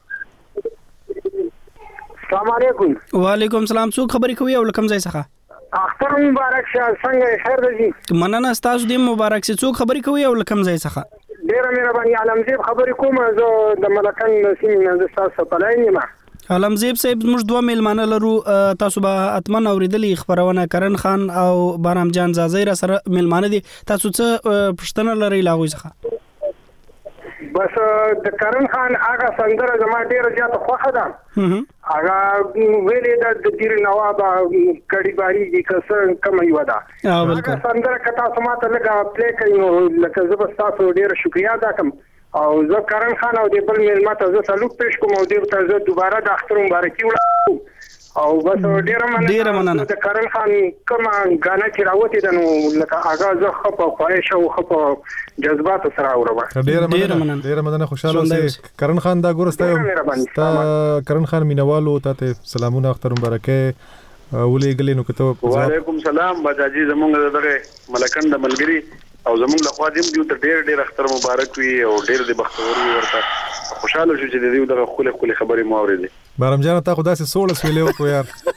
السلام علیکم وعلیکم السلام څوک خبرې کوي او لکم ځای څخه اختر مبارک شه څنګه خیر دی مننه تاسو دې مبارک سي څوک خبرې کوي او لکم ځای څخه ډیر مهرباني علمزیب خبرې کوم زه د ملکن نسیم نه تاسو په لاین یم علمزیب صاحب موږ دوه میلمانه لرو تاسو به اتمن اوریدلې خبرونه کرن خان او بارام جان زازیر سره میلمانه دي تاسو څه پښتنه لري لاغوي څخه بس د کرن خان هغه سندره زما ډیره زیاته خوښه ده هغه ویلې د دیر نواب کړي باری دي کسه کم یو ده هغه سندره کتا سماته لګه پلی کوي نو لکه زه بس تاسو ډیره شکریا ادا کوم او زه کرن خان او د بل میلمه ته زه سلوک پېښ کوم او دې ته زه دوباره د اختر مبارکي وړم او بس ډیر مننه د کرن خان کوم غانا چې راوتی د نو لکه اغاز خپه خواهش او خپه جذبات سره اوربه ډیر مننه خوشاله اوسئ کرن خان دا ګورسته کرن خان مینوالو ته سلامونه اختر مبارکه ولې غلې نو کته وعلیکم سلام بجاجي زمونږ دغه ملکند ملګری او زمونږ له خوا دې ته ډیر اختر مبارک وي او ډیر د بختور وي ورته خوشاله شو چې دې دغه خله خبرې مو اورېدې بارم جان ته خدا سي 16 ویلې وکړو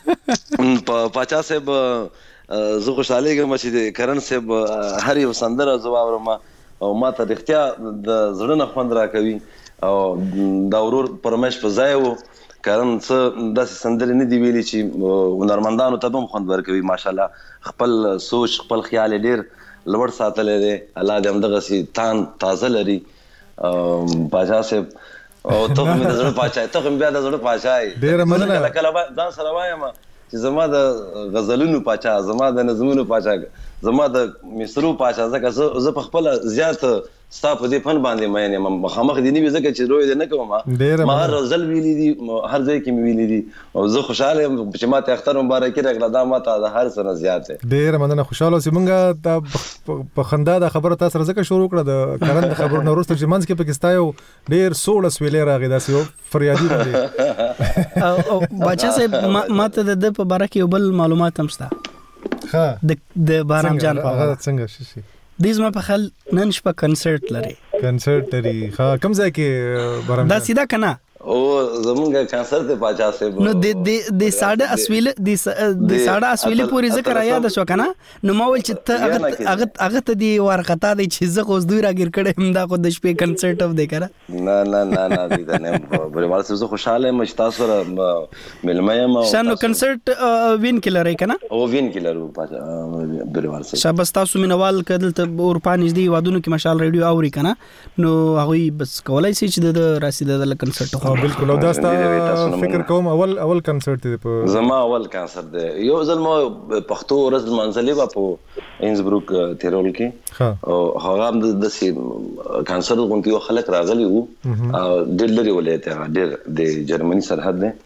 یار پاچا صاحب زه خوشاله یم چې کرن صاحب هر یو سندره زواورم او ما ته اختیا د زړه نه خوند راکوي او دا ورور پرمش په ځای وو کرن څه داسې سندرې نه دی ویلي چې هنرمندانو ته هم خوند ورکوي ماشاءالله خپل سوچ خپل خیال ډیر لوړ ساتلی دی الله دې همدغسې تان تازه لري پاچا صاحب او ته هم د زړه پاچا ته هم بیا د زړه پاچا ډېره مننه کله کله ځان سره وایم چې زما د غزلونو پاچا زما د نظمونو پاچا زما د مصرو پاچا ځکه زه په خپله زیات ستا په دې فن باندې مین یم مخامخ دې نه وي ځکه چې روی دې نه کوم ما هر غزل ویلي دي هر ځای کې مې ویلي دي او زه خوشحاله یم چې ما ته اختر مبارکي راکړه دا ما ته د هر څه نه زیات دی ډېره مننه خوشحاله اوسئ موږ دا په خندا دا خبره تا سره ځکه شروع کړه د کرن د خبرو نه وروسته چې منځ کې پکې ستا یو ډېر 16 ویلې راغی داسې یو فریادي باندې او باچا صاحب ما ته د په باره کې یو بل معلومات هم شته ها د بارام جان په هغه څنګه شي د زما په خل نن شپه کنسرت لري ها کوم ځای کې بارام دا سیده کنه او زمونږ کانسر ته پاچا صاحب نو د ساده اسویل د ساده اسویل پوری ذکر یاد شو کنه نو ما ول چې ته هغه ته دی ورقتا دی چې زه اوس دوی راګر کړم هم دا خو د شپې کنسرت اف دی کړه نه دې نه بریوال زه خوشاله یم چې تاسو سره ملمه شنو کنسرت وین کلر کنه او وین کلر پاچا بریوال شاباس تاسو مینوال کدل ته اورپانیز دی وادونو کې مشال ریډیو اوري کنه نو هغه بس کولای شي چې د رسیده د کنسرت بالکل او دا ستا فکر کوم اول کنسرت دی په زما اول کنسرت دی یو ځل مو پښتو ورځ منځلې وا په انزبروک تیرول کې او هغه د کنسرت غونډې یو خلک راغلي وو ډېر لري ولایت ډېر د جرمني سرحد دی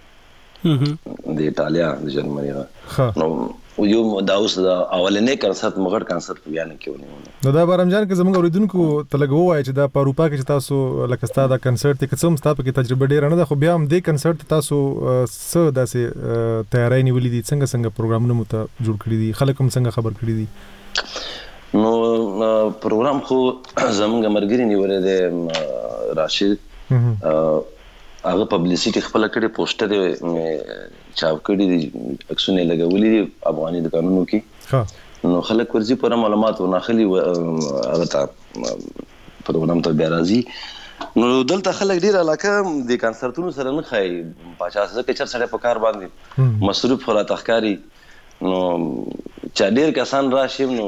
د ایتالیا د جرمني نو یو دا اوس د اولنې کنسرت مغړ کنسرت بیان کېونی نو دا بارم جان کې زموږ اوریدونکو ته لګو وای چې دا په اروپا کې چې تاسو لکه ستا دا کنسرت کې څوم ستا په کې تجربه ډیره نه ده خو بیا هم دې کنسرت تاسو څه داسې تیاری نیولې دي څنګه پروګرامونه مو ته جوړ کړی دي خلک هم څنګه خبر کړی دي نو پروګرام خو زموږ مرګري نیولې ده راشد هغه پبلسټي خپل کړي پوسټر چاپ کړي دي عکسونه لګولې دي افغاني دکانونو کې نو خلک ورزي پر معلومات وناخلي هغه ته پروګرام ته بیا راځي نو دلته خلک ډیر علاقه د کنسرتونو سره نه خای 50 ځکه چې سره په کار باندې مصروف خلا تخکاری نو چې ډیر کسان راشي نو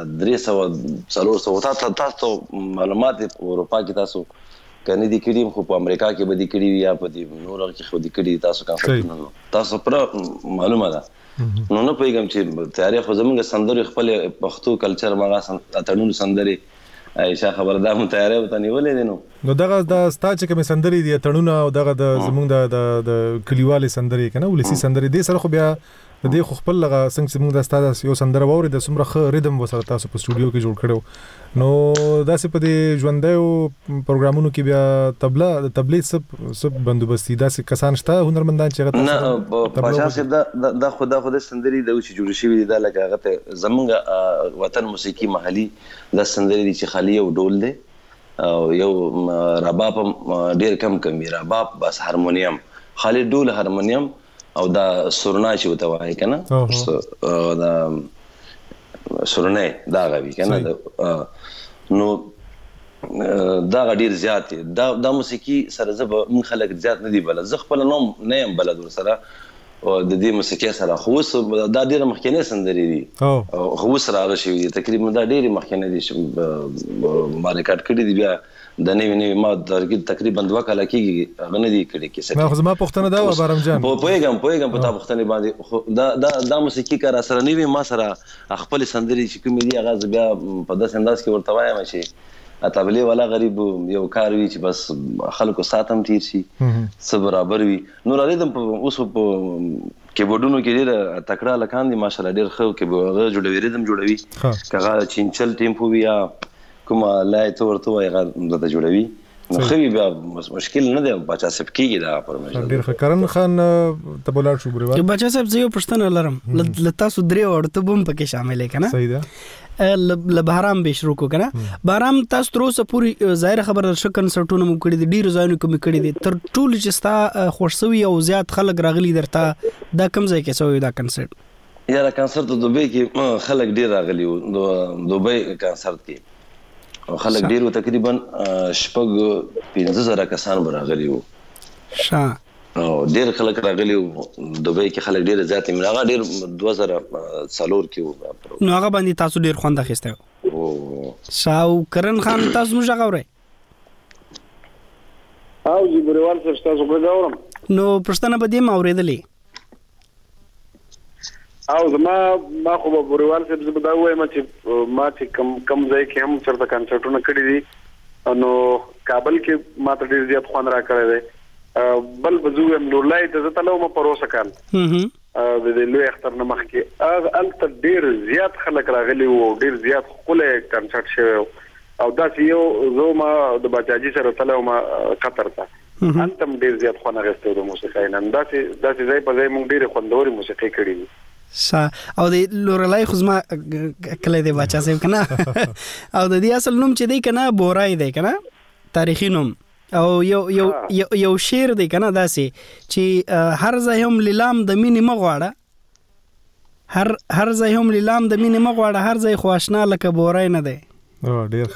300 400 تاسو معلومات اروپا کې تاسو کنه دي کړي خو په امریکا کې به دي کړي یا په دې نور کې خو دي کړي تاسو کنسرتونو تاسو پر معلومه ده نو نه پیغام چې تاریخ زمونږ سندري خپل پښتو کلچر ماغه اتړونو سندري ایشا خبردار متعارف وته نیولې نو دغه د ستا چې کوم سندري دي اتړونه او دغه د زمونږ د کلیوالي سندري کنه ولسی سندري دي سره خو بیا د دې خپل لغه څنګه چې موږ د استاد یو سندره ووري د سمره خ ریدم وسره تاسو په سټوډیو کې جوړ کړو نو داسې په دې ژوندیو پروګرامونو کې بیا تبلیغ سب بندوبستي داسې کسان شته هنرمندان چې غته نه په شاسه د خدا سندري د وشي جوړ شي د لکه غته زمونږ وطن موسیقي محلي د سندري چې خالي او ډول دی او یو رباب ډیر کم رباب بس هارمونیم خالي ډول هارمونیم او دا سورنا چې وته وای کنه دا سورنه دا غوي کنه نو دا ډیر زیات دا موسیقي سره زب من خلک زیات نه دی بل زه خپل نوم نه يم بلد ور سره او د دې موسیقي سره خو دا ډیر مخکنه سندري دي خو سره راغشي دي تقریبا دا ډیر مخکنه دي چې ما ریکارډ کړی دي بیا د نوې ما درګ تقریبا 2 کال کېږي غنه دي کړي کې نه خو ما پښتنه دا بارم جان پوهیږم په تا پښتنه باندې دا موسیقي کار سره نیوي ما سره خپل سندري چې کوم دي هغه بیا په داس انداز کې ورته وایم چې اتابلی والا غریب یو کار وی چې بس خلکو ساتم تیر شي صبر برابر وي نور اړیدم اوس په کیبورډونو کې ډېر تکړه لکان دي ماشاءالله ډېر ښه کیبورډ جوړوي ریدم جوړوي کغه چینچل ټیمپو بیا کومه لای تور تو هغه د جوړوي نو خو بیا مشکل نه دی بچا صاحب کیږي دا پرمشه ډېر ښه کرن خان تبولار شو بریوال بچا صاحب زه یو پښتنه لرم لتاسو درې ورته بم پکې شامل کنا صحیح ده لبهرام به شروع کو کنه بهرام تاسو تر اوسه پوری ظاهر خبر شکن سرټونه مو کړی دي ډیر ځایونه کوم کړی دي تر ټول چې ستا خوشسوي او زیات خلک راغلي درته دا کم ځای کې سوی دا کنسرت یاره کنسرت دوبۍ کې خلک ډیر راغلي دوبۍ کنسرت کې او خلک ډیر تقریبا 15,000 کسان راغلي وو او ډیر خلک راغلي وو دوبۍ کې خلک ډیر زیات منغه ډیر 2004 کې وو نو هغه باندې تاسو ډیر خوند اخیسته او شاو کرن خان تاسو موږ غوړې او جی بریوال څه تاسو غوړم نو پښتنه بده ما اوریدلې او ما خو په بریوال څه زه دا وایم چې ما چې کم ځای کې هم چرته کنسرټونه کړی دي نو کابل کې ما ته ډیر زیات خوند را کړی دی بل بزوم نورلای ته تلو ما پروسه کال د لوی اختر نه مخکې الته ډیر زیات خلک راغلي وو ډیر زیات خله کنسرت شوی او دا یو زه ما د بچاجي سره تلو ما قطر ته انتم ډیر زیات خوند غوښتو د موسیقۍ نن دا چې ځای په ځای مونږ ډیر خوندوري موسیقي کړې دي او د لورلای خو ما کله دی بچا صاحب کنه او د دې اصل نوم چې دی کنه بورای دی کنه تاریخي نوم او یو شعر دی کنه داسې چې هر ځای هم لیلام د مینې مغواړه هر ځای هم لیلام د مینې مغواړه هر ځای خو آشنا لکه بورای نه دی ډیر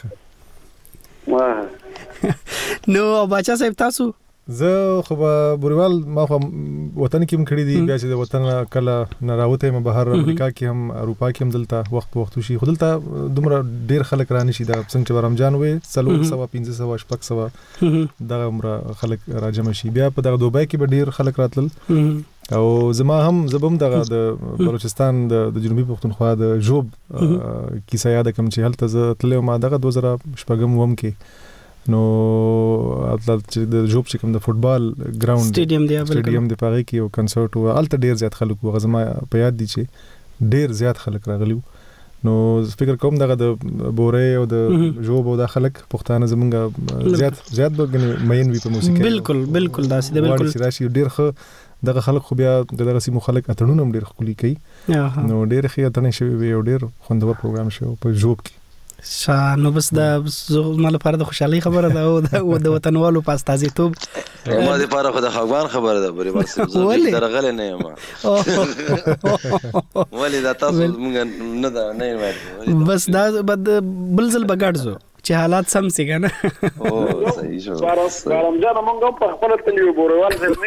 ښه نو بچا صاحب تاسو زه خو بریوال ما خو وطن کې هم کړی دی بیا چې د وطن کله نه راوته ما بهر امریکا کې هم اروپا کې هم دلته وخت شي خو دلته دومره ډیر خلک رانه شي دا څنګه چې رمضان وې 300 دا عمره خلک راجم شي بیا په دغه دوبۍ کې به ډیر خلک راتل او زبم دغه د بلوچستان د جنوبي پښتونخوا د جوب کیسه یاد کوم چې هلته زه تلم ما دغه 2014 وم کې نو چې د جوب چې کوم د فوتبال ګراوند سټیډیم دی پاره کې یو کنسرت و الته ډیر زیات خلک و غزما په یاد دي چې ډیر زیات خلک راغلي نو فکر کوم دغه د بورې او د جوب او د خلک پښتانه زمونږ زیات بګنی مین وی په موسیقي بالکل داسې دی بالکل راشي ډیر خو دغه خلک خو بیا دغه سیمو خلک اتړونه هم ډیر خولي کوي نو ډیر ښه اتنه شوی یو ډیر خوندور پروګرام شو په جوب کې نو بس دا مال لپاره د خوشحالي خبره ده او د وطنوالو په استازیتوب ما دې لپاره خو د خواغان خبره ده بری ورسې درغله نه یم ولې دا تاسو موږ نه بس دا بلزل بغاړزو چې حالات سم سي کنه او صحیح شو رمضان موږ په خپل تلیو بوروال څخه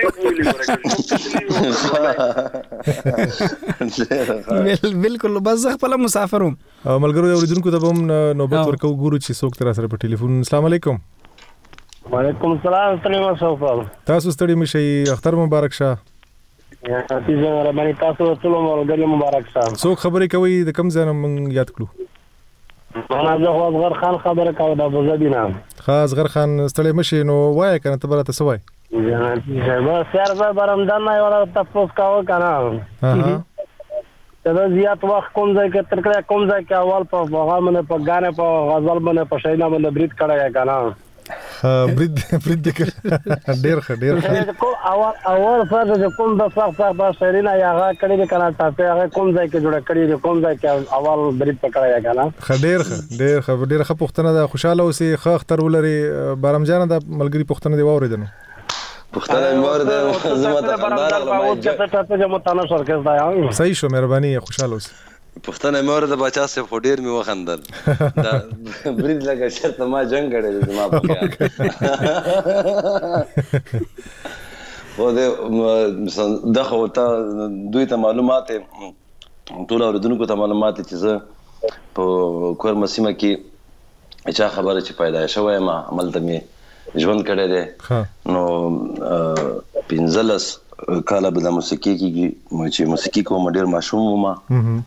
نه ویلي بالکل بس خپل مسافروم او ملګرو یو ورځونکو ته هم نوبت ورکو ګورو چې څوک تر سره په ټلیفون السلام علیکم وعلیکم السلام ستړي مشه تاسو ستړي مشه اختر مبارک شه یا تاسو باندې تاسو ټول ملګری مبارک شه څوک خبرې کوي د کم ځای موږ یاد کړو انا زه اصغر خان خبره کوم د ابوظبي نه اصغر خان ستړي مشه نو وای کنه ته برته سوای بس سر به رمضان نه ولا تاسو کاوه کنه دا زیات وخت کوم ځای کې تر کله کوم ځای کې اول په هغه باندې په غانه په غزل باندې په شینا باندې برید کړی کنه برید ډیر کو اول فرض کوم د صح شینا یغه کړی کنه تاسو هغه کوم ځای کې جوړ کړی کوم ځای کې اول برید پکړی کنه ډیر پښتنه د خوشاله اوسې خ اختر ولري بارمجان د ملګری پښتنه دی واوریدنه پښتنه مورد زمته خبردار صحیح شو مهرباني خوشاله اوس پښتنه مورد بچا سه فډیر می وخندل دا برید لګه شرط ما جنگ کړی ما و دې دغه ته دوی ته معلومات ټول اوردونکو ته معلومات چې زه په کور مسیمه کې چا خبره چې پیدا شوه ما عمل ته می ژوند کړی دی نو 15 کاله به د موسیقي کې چې موسیقي کوم ډیر ماشوم ما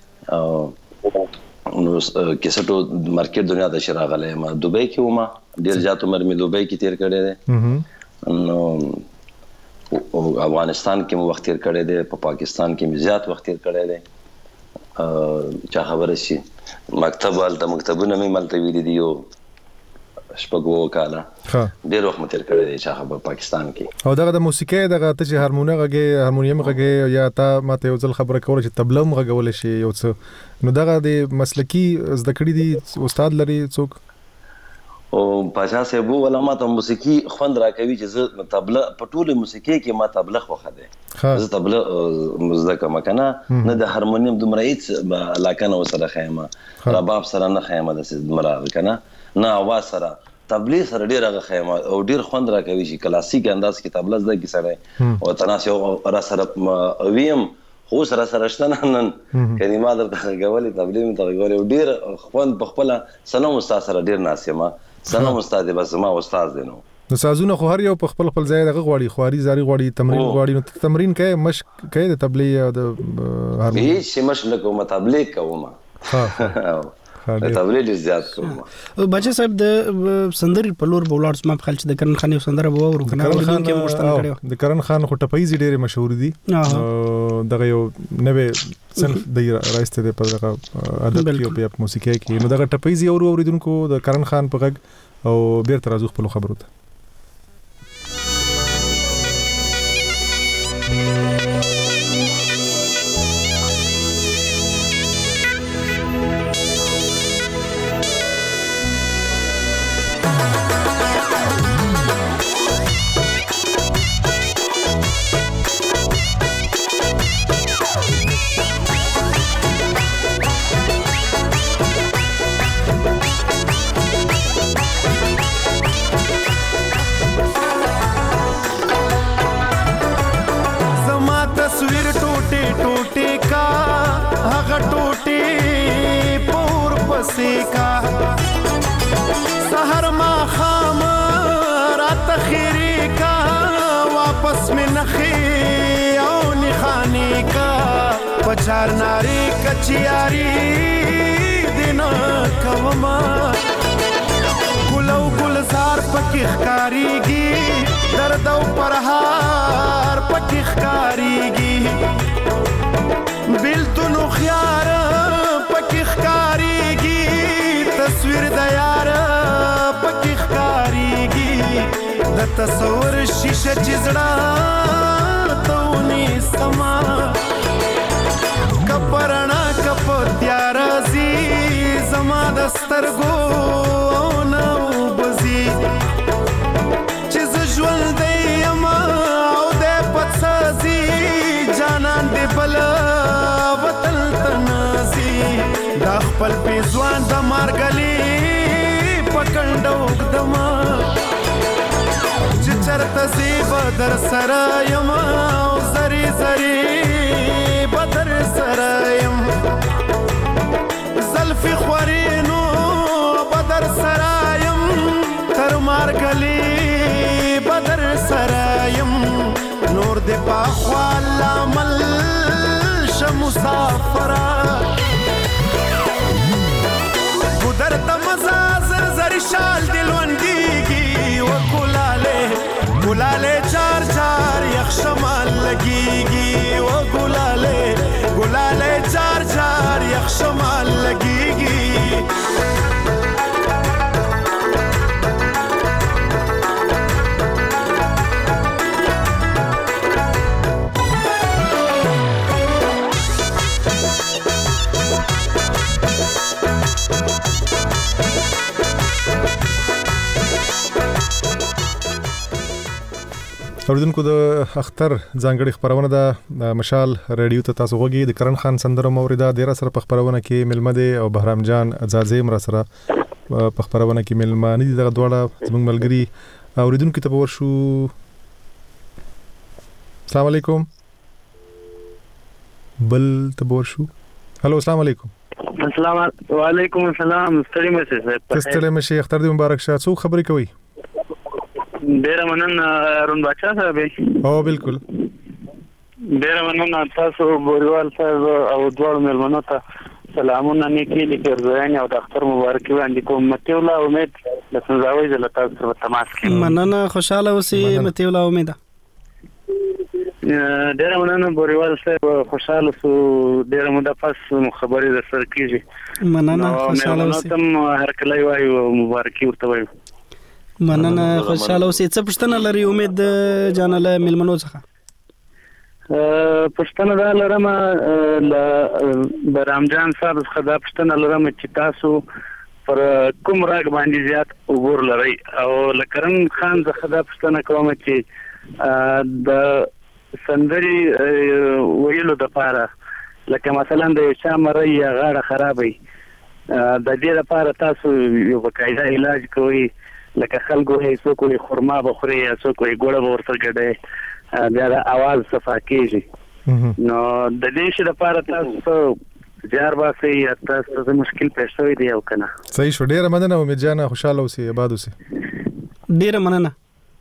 نو کیسټو مارکیټ دنیا ته شراغله ما دوبۍ کې ومه ډیر زیات عمر می دوبۍ کې تیر کړی دی نو افغانستان کې مو وخت تیر کړی دی، په پاکستان کې مې زیات وخت تیر کړی دی. چا خبره شي مکتبونه مې ملته ویلي دي یو شپږ کاله ډېر وخت مې تیر کړی دی چا خبر پاکستان کې. او دغه د موسیقۍ دغه ته چې هارمونیم غږی یا تا ماته یو ځل خبره کوله چې تبله هم غږولی شي یو څه، نو دغه د مسلکي زده کړي دي استاد لري څوک؟ او پاچا صاحب ولا ما ته موسیقي خوند راکوي چې زه تبله په ټوله موسیقۍ کې ما تبله خوښه ده. زه تبله مزده کوم کنه، نه د هارمونیم دومره هیڅ علاقه نه وسره خیمه، رباب سره نه خیمه د مراد کنه، نه आवाज سره تبلیغ سره ډیر هغه خیمه او ډیر خوند راکوي چې کلاسیک انداز کې تبله زده کی سره او تناسب را سره ویم خو سره شته نن کلمات درته غوړې تبلیغ ته غوړې ډیر خوند په خپل سلام استاد سره ډیر ناسمه سلام استاد بس ما استاد دی. نو سازونه خو هر یو په خپل ځای دغه غواړي، خواري زاري غواړي، تمرین غواړي. نو تمرین کوي مشق کوي د تبلیغ او د هارمونیم؟ هیڅ مشق نه کوم، تبلیغ کوم. تبلیغ زیات کوم. بچا صاحب د سندري په لور بولارز ما خپل چې د کرن خان یو سندره وورو کنه، اوریدونکو مشتن کړو. د کرن خان خو ټپایزي ډېر مشهور دي، دغه یو نوې صنف د راځته په دغه ادب کې او په موسیقۍ کې. نو دغه ټپایزي اوریدونکو د کرن خان په غږ او بیرته راځو خپل خبرو ته. सहर मा खाम रात खीरी का वापस में नखी ओ निखानी का पचार नारी कचियारी दिन कवमा गुलौ गुलजार पकिखकारीगी दर्दौ परहार पकिखकारीगी बिल तुनु खयार पकिखकारीगी تصویر د یار پکې ښکاریږي د تصور شیشه چې زړه ته ونیسما کپرنا کپ تیار زی زما د سترګو او نو بزي چې ز ژوندې یم او د پڅازي جانان دې بل وطن تنازي دا خپل پیزوان د مارګلی پکندو دما چې چرته زی بدر سره یم او زری زری بدر سره یم زلفی خورینو بدر سره یم تر مارګلی بدر سره یم نور دې پاخوا لامل شمسافره در تمزا زرزری شال دلوندیگی و گلاله چار چار یخشمال لگیگی و گلاله چار چار یخشمال لگیگی اوریدونکو د اختر ځانګړي خبرونه د مشال رادیو ته تاسو غوږی د کرن خان سندره موریدا ډیر سره په خبرونه کې ملمه دي او بهرام جان ازازیم را سره په خبرونه کې ملمه نه دي دغه دواړه زموږ ملګری اوریدونکو ته ورشو. السلام علیکم بل ته ورشو. هلو السلام علیکم. السلام علیکم. السلام ستړي مشه ستړي مشه اختر دې مبارک شه. څو خبرې کوي؟ ډیر مننه رون بچا صاحب. او بالکل ډیر مننه تاسو بوریوال صاحب او دوړ ملمنو ته سلامونه نیکی لیکر زوین او د اختر مبارک وړاندې کوم. مته الله امید د سنځاوي د تاسو سره تماس کې مننه خوشاله اوسئ. مته الله امید ډېر مننه بوریوال صاحب خوشاله سو ډېر موده پس خبرې در سره کیږي مننه خوشاله اوسئ تم هر کله وایو مبارکي ورته وایو مننه خوشاله اوسئ څه پوښتنه لري امید جانله ملمنو څخه پښتنه دا لرم د رامجان صاحب څخه دا پښتنه لرم چې تاسو پر کوم راګ باندې زیات وګور لري او لکرن خان څخه دا پښتنه کوم چې د سندري ویلو د پاره لکه مثلا د شامري غاړه خرابي د دې لپاره تاسو یو بقاعده علاج کوئ لکه خلکو هي څوک وي خرما بخوري څوک وي ګوړه ورسره ګډه بیا د आवाज صفا کیږي نو د دې شي لپاره تاسو جار باسي تاسو ته مشکل پېښ شوی دی او کنه صحیح شو ډیره مننه امید جان خوشاله اوسئ آباد اوسئ ډیره مننه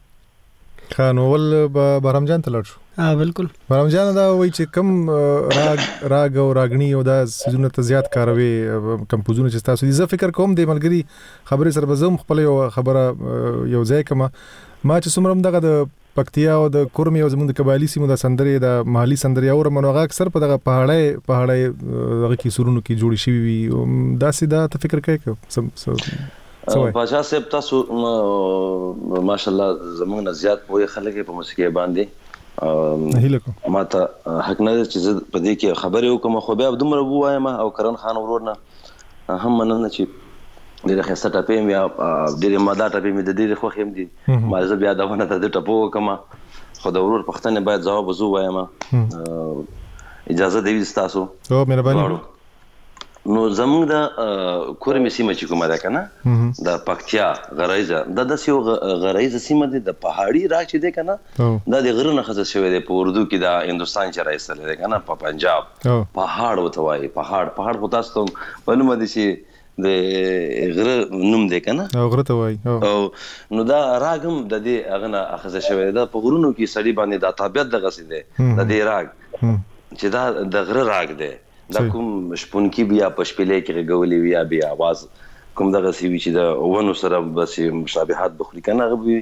خان اول برام جان ته لاړ شو بالکل برام جان دا وایي چې کم راګ او راګنی او دا سيزونه ته زیات کاروي کمپوزونه چې تاسو دې زه فکر کوم د ملګری خبرې سره بزم خپل یو خبره یو ځای کما ما چې څومره دغه د پکتیا او د کورمي او زموږ د قبایلی سیمو د سندرې د محلي سندرې او منوغه اکثر په دغه پهاړې دغه کې سورونو کې جوړی شوی وي دا سیده ته فکر کوي پاچا صاحب تاسو ماشاءالله زموږ نه زیات پوهه خلک په موسیقي باندې هیله کوم ما ته حق نه چې په دې کې خبرې وکم خو بیا دومره وایم او کرن خان ورور نه هم مننه چې ډیره خسته ټاپې مې ډیره ماده ټاپې مې د ډیره خوښ يم دي ما زه بیا دا ونه ته ټاپو کما خو د ورور پښتنه باید جواب وزو وایم اجازه دی تاسو او مهرباني نو زموږ د کورمي سیمه چې کومه ده کنه د پکتیا غرایزه د سیو غرایزه سیمه د پهاړي راځي چې ده کنه د غرونه خزه شوی دی په اردو کې د هندستان چې راځي ده کنه په پنجاب پهاړ وته وایي پهاړ په تاسو په نوم دي چې د غره نوم دی کنه او غره ته وایي او نو دا راګم د دې اغنه اخزه شوی ده په غرونو کې سړی باندې د طبيعت د غسي ده د دې راګ چې دا د غره راګ ده دا کوم شپون کې بیا پښپلې کې غولې بیا بیا आवाज کوم دغه سی وی چې د ونو سره بس مشابهت بخوري کنه غوي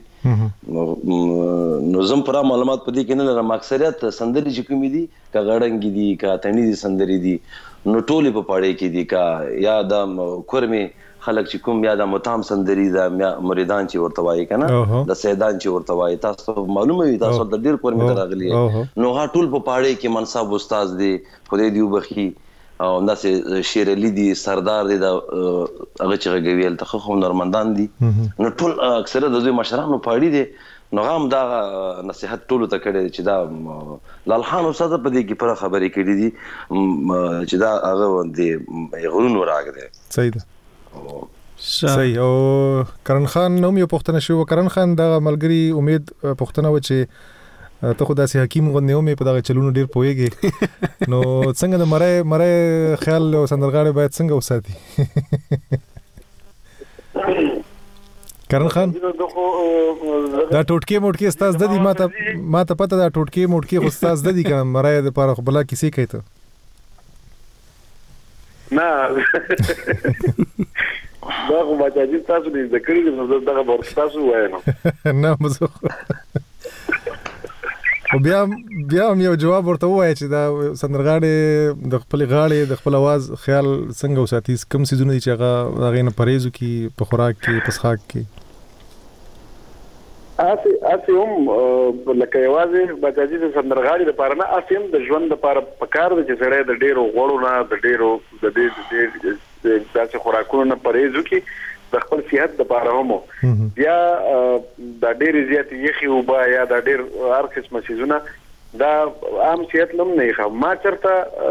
نو زم پر معلومات پدې کې نه لرم اکثریت سندري چې کوم دي کا غړنګ دي کا تنې دي سندري دي نو ټولې په پاړې کې دي کا یا د کورمي خلک چې کوم یا د متام سندري د مریدان چې ورته وایي کنه د سیدان چې ورته وایي تاسو معلومه وي تاسو د ډیر کورمي راغلي نو ها ټول په پاړې کې منصب استاد دي خدای دی وبخي او داسې شیر علي دي سردار دي د هغه چې غویل ته خو نورمندان دي نو ټول اکثره د دوی مشرانو پاړي دي نو هم دا نصيحت ټول ته کړي چې دا لالخان استاد په دې کې پر خبرې کړي دي چې دا هغه دي غرونو راغ دي صحیح ده صحیح او کرن خان نوم یو پښتنه شو کرن خان د ملګری امید پښتنه و چې ته خو داسې حکیم غوندې مې په دغه چلونو ډیر پوهیږي نو څنګه د مړی خیال او سندرغاړي باید څنګه وساتي کرن خان دا ټوټکی موټکی استاد د دې ماته پته دا ټوټکی موټکی خو استاد د دې کوم مړی د لپاره خو بلا کیسې کوي ته نه دا خو باچاجي تاسو دې ذکر دې نو دغه ورته تاسو وایم نه مزه او بیا هم یو جواب ورته وایي چې دا سندرغاړي د خپل غاړې د خپل आवाज خیال څنګه وساتي کوم سيزونه چې هغه نه پرېزو کې په خوراک کې په څښاک کې اسی هم لکه یوازې باچاجي د سندرغاړي لپاره نه اسی هم د ژوند لپاره پکار د چې سره د ډیرو غوړو نه د ډیرو د دې داسې خوراکونو نه پرېزو کې د خپل صحت لپاره هم بیا د ډېر زیات یخي او با یا د ډېر هر قسمه سيزونه دا عام صحت لم نه ښه ما چرته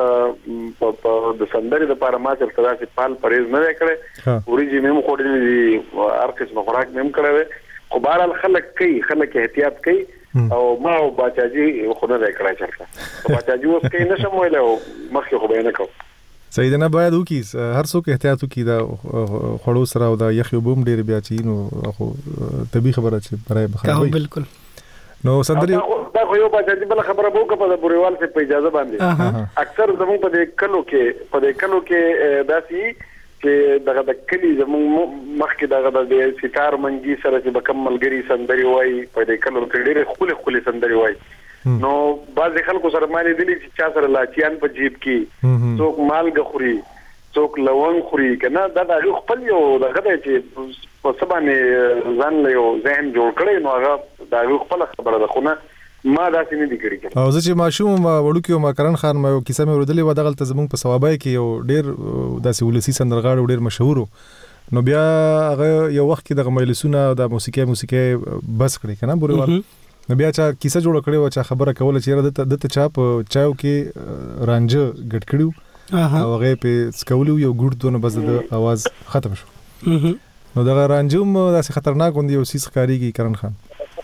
د سندري لپاره ما چرته داسې پال پرېز نه کړې وريجي مې خوړلې دي هر قسمه خوراک مې کړې خو بهرحال خلک احتیاط کوي او ما او باچاجي خو نه کړای چرته باچاجي اوس کې نشم ویلو مخکې خو به نه کوم صحیح نه باید وکي هر څوک احتیاط وکي دا خړو سره او دا یخي وبوم ډیر بیا چی نو خو طبي خبره چې برای بخیر بالکل نو سندري دا خو یو باچاجي بل خبره بو که په بوريوال څخه په اجازه باندې اکثر زموږ په دې کلو کې داسي چې دغه د کلی زموږ مخکې دغه د ستار منګي سره چې بکم ملګری سندري وای په دې کلو کې ډېر خولي سندري وای نو بعض خلکو سره مالې دي چې چا سره لاچیان په جیب کې څوک مالګه خوري څوک لونګ خوري کنه دا د خپل یو دغه چې په سبانه ځان له یو ذهن جوړ کړي نو هغه دا خپل خبره ده خو نه ما دا څه نه دي کړی او زه چې ماشوم وړوکیو ما کرن خان ما یو کیسه مې ورودلې و دغه زمونږ په ثوابای کې یو ډیر داسې ولسی سندرغاړ ډیر مشهور نو بیا هغه یو وخت کې د مجلسونه د موسیقي بس کړی کنه بوریوال نو بیا چا کیسه جوړ کړی و چا خبره کوله چې د ته چا په چاو کې رانجه ګټ کړیو او هغه په سکولیو یو ګډ دونه بس د आवाज ختم شو نو دا رانجوم داسې خطرناک غوندي یو سیس خاريږي کرن خان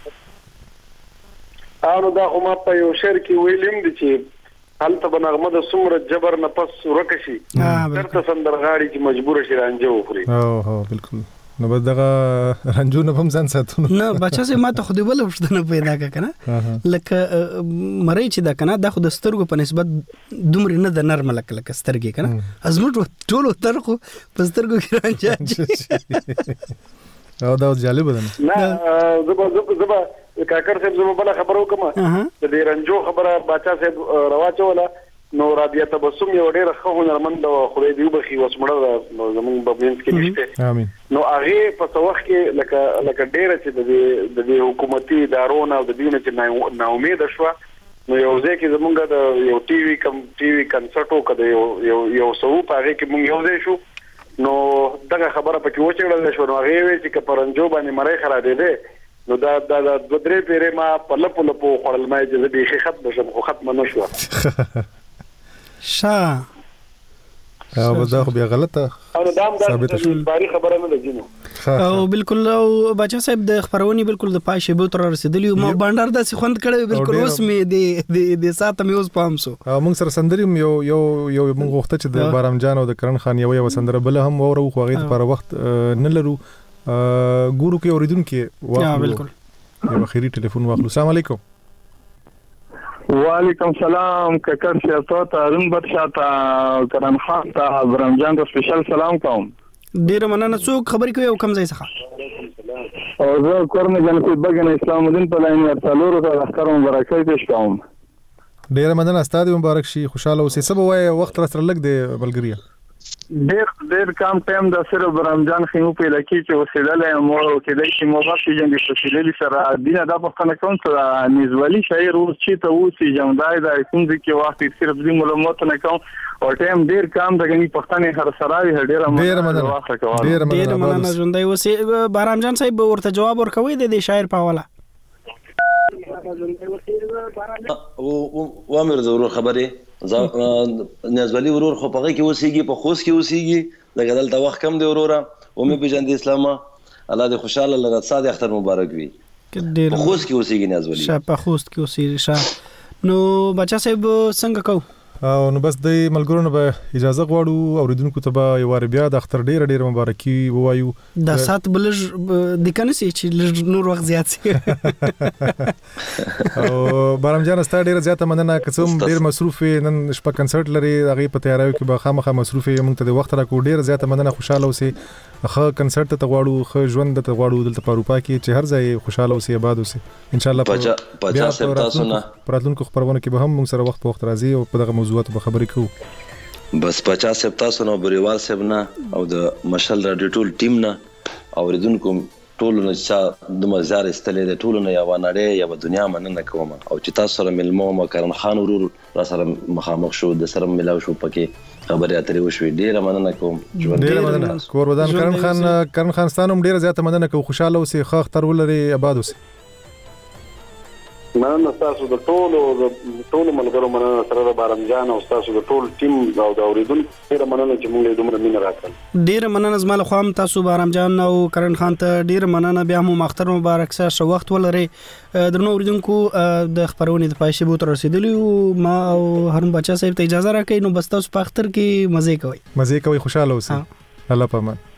نو دا خو ما په یو شعر کې ویلم دي چې حالت بنغمه د سمره جبر نه پس ورکشي ترته سندرغاړي چې مجبور شي رانجه وخوري هو بالکل نو بس دغه رانجو نه هم ځان ساتو نه بچا سه ما ته خو دی بل وشتنه پیدا کنه لکه مړی چې دا کنه د خو د سترګو په نسبت دومره نه د نرم لکه سترګې کنه ازمټ ټولو ترخو په سترګو کې رانجه او دا جالب ده نه زبا کاکر صاحب زما بل خبرو کوم د دې رنجو خبره باچا صاحب رواچوله نو رابعه تبسم یو ډېر ښه هنرمند او خدای دې وبخي وسمړه نو زمون بابینس کې نشته امين نو هغه په توخ کې لکه ډېر چې د حکومتي ادارو نه د دې نه نا امید شو نو یو ځکه زمونږ د یو ټي وي کنسرټو کده یو سو په هغه کې مونږ یو ځای شو نو دغه خبره پکې وچېړل شو نو هغه وی چې پرنجو باندې مړی خرابې ده نو دا د درې پیره ما په لپو خړل مې چې به خې ختم شم خو ختم نه شو او دا خو بیا غلطه او دام د باری خبره نه لګینو او بالکل او بچا صاحب د خبرونی بالکل د پای شیبو تر رسیدلی ما باندر د خوند کړي بالکل اوس مې د ساته مې اوس پام سو موږ سره سندریم یو موږ وخت چې د بارام جان او د کرن خان یو سندره بل هم اورو خو غي پر وخت نه لرو ګورو کې اوریدونکو واخلو بالکل یو اخیری ټلیفون واخلو السلام علیکم وعلیکم سلام ککر شاته تارون بادشاہ کرن خان ته برمجان ته سپیشل سلام کوم ډیر مننه څوک خبرې کوي او کم ځای څخه او زه کورنه جنتی بګن اسلام الدین په لاین ورتلورو ته اخر مبارکي پېښ کوم ډیر مننه استاد مبارک شي خوشاله اوسې سبا وای وخت را سره لګ دی بلګریا ډېر کم ټایم د سره برمجان خیمو په لکی چې وسیدل مو کې د شي مو وخت جنګ په وسیدل سره دینه د پښتنه کوم ته نيزولي شاعر او چې ته وسی جمدای د کوم ځکه وخت صرف دې معلومات نه کوم او ټایم ډېر کم دغه پښتنه هر سراوي ډېر مننه ژوندۍ وسی بارام جان صاحب ورته جواب ورکوي د شاعر په حواله و امر ضرور خبره نزولي ورور خو پغه کې اوسېږي په خوست کې اوسېږي لکه دلته وخت کم دی وروره او مې بجان د اسلام الله دې خوشاله لږه صادق اختر مبارک وي په خوست کې اوسېږي نزولي شاه په خوست کې اوسېږي نو بچا صاحب څنګه کو او نو بس د ملګرو نه به اجازه غواړو اوریدونکو ته به یو بیا د اختر ډیر مبارکي ووایو د سات بلج د کنسي چې نور وخت زیات سي او بارام جان ستاره ډیر زیاته مننه کوم ډیر مصروف نن شپه کنسرت لري هغه په تیاریو کې به خامخا مصروف یم ته د وخت را کو ډیر زیاته مننه خوشاله اوسئ خو کنسرت ته غواړو خو ژوند ته غواړو دلته په اروپا کې چې هر ځای خوشاله اوسئ آباد اوسئ ان شاء الله بچا سم تاسو نه پراتلونکو خبرونه کې به هم موږ سره وخت په وخت راځي او په دغه موضوعات به خبرې کوو بس بچا سم تاسو نو بریوال سم نه او د مشل رادیو ټول ټیم نه اوریدونکو ټول نه چې د مزار استلې د ټول نه یا ونړې یا په دنیا مننه کوم او چې تاسو سره ملمو ما کرن خان ورور را سره مخامخ شو د سره ملاو شو پکې خبرې اترې وشوې ډیره مننه کوم ډیره مننه کور ودان کرن خان ستانم ډیره زیاته مننه کوم خوشاله اوسئ خو اختر ولري آباد اوسئ مننه تاسو د ټول ملګرو مننه سره د بارام جان او تاسو د ټول ټیم او د اوریدونکو ډیره مننه چې موږ دومره مینه راکړل ډیره مننه زما له خوا تاسو بارام جان او کرن خان ته ډیره مننه بیا مو اختر مبارک سه شو وخت ولري درنو اوریدونکو د خبرونې د پایشي بو تر رسیدلی ما او هرون بچا صاحب ته اجازه راکړئ نو بس تاسو په اختر کې مزه کوئ خوشاله اوسئ الله پامان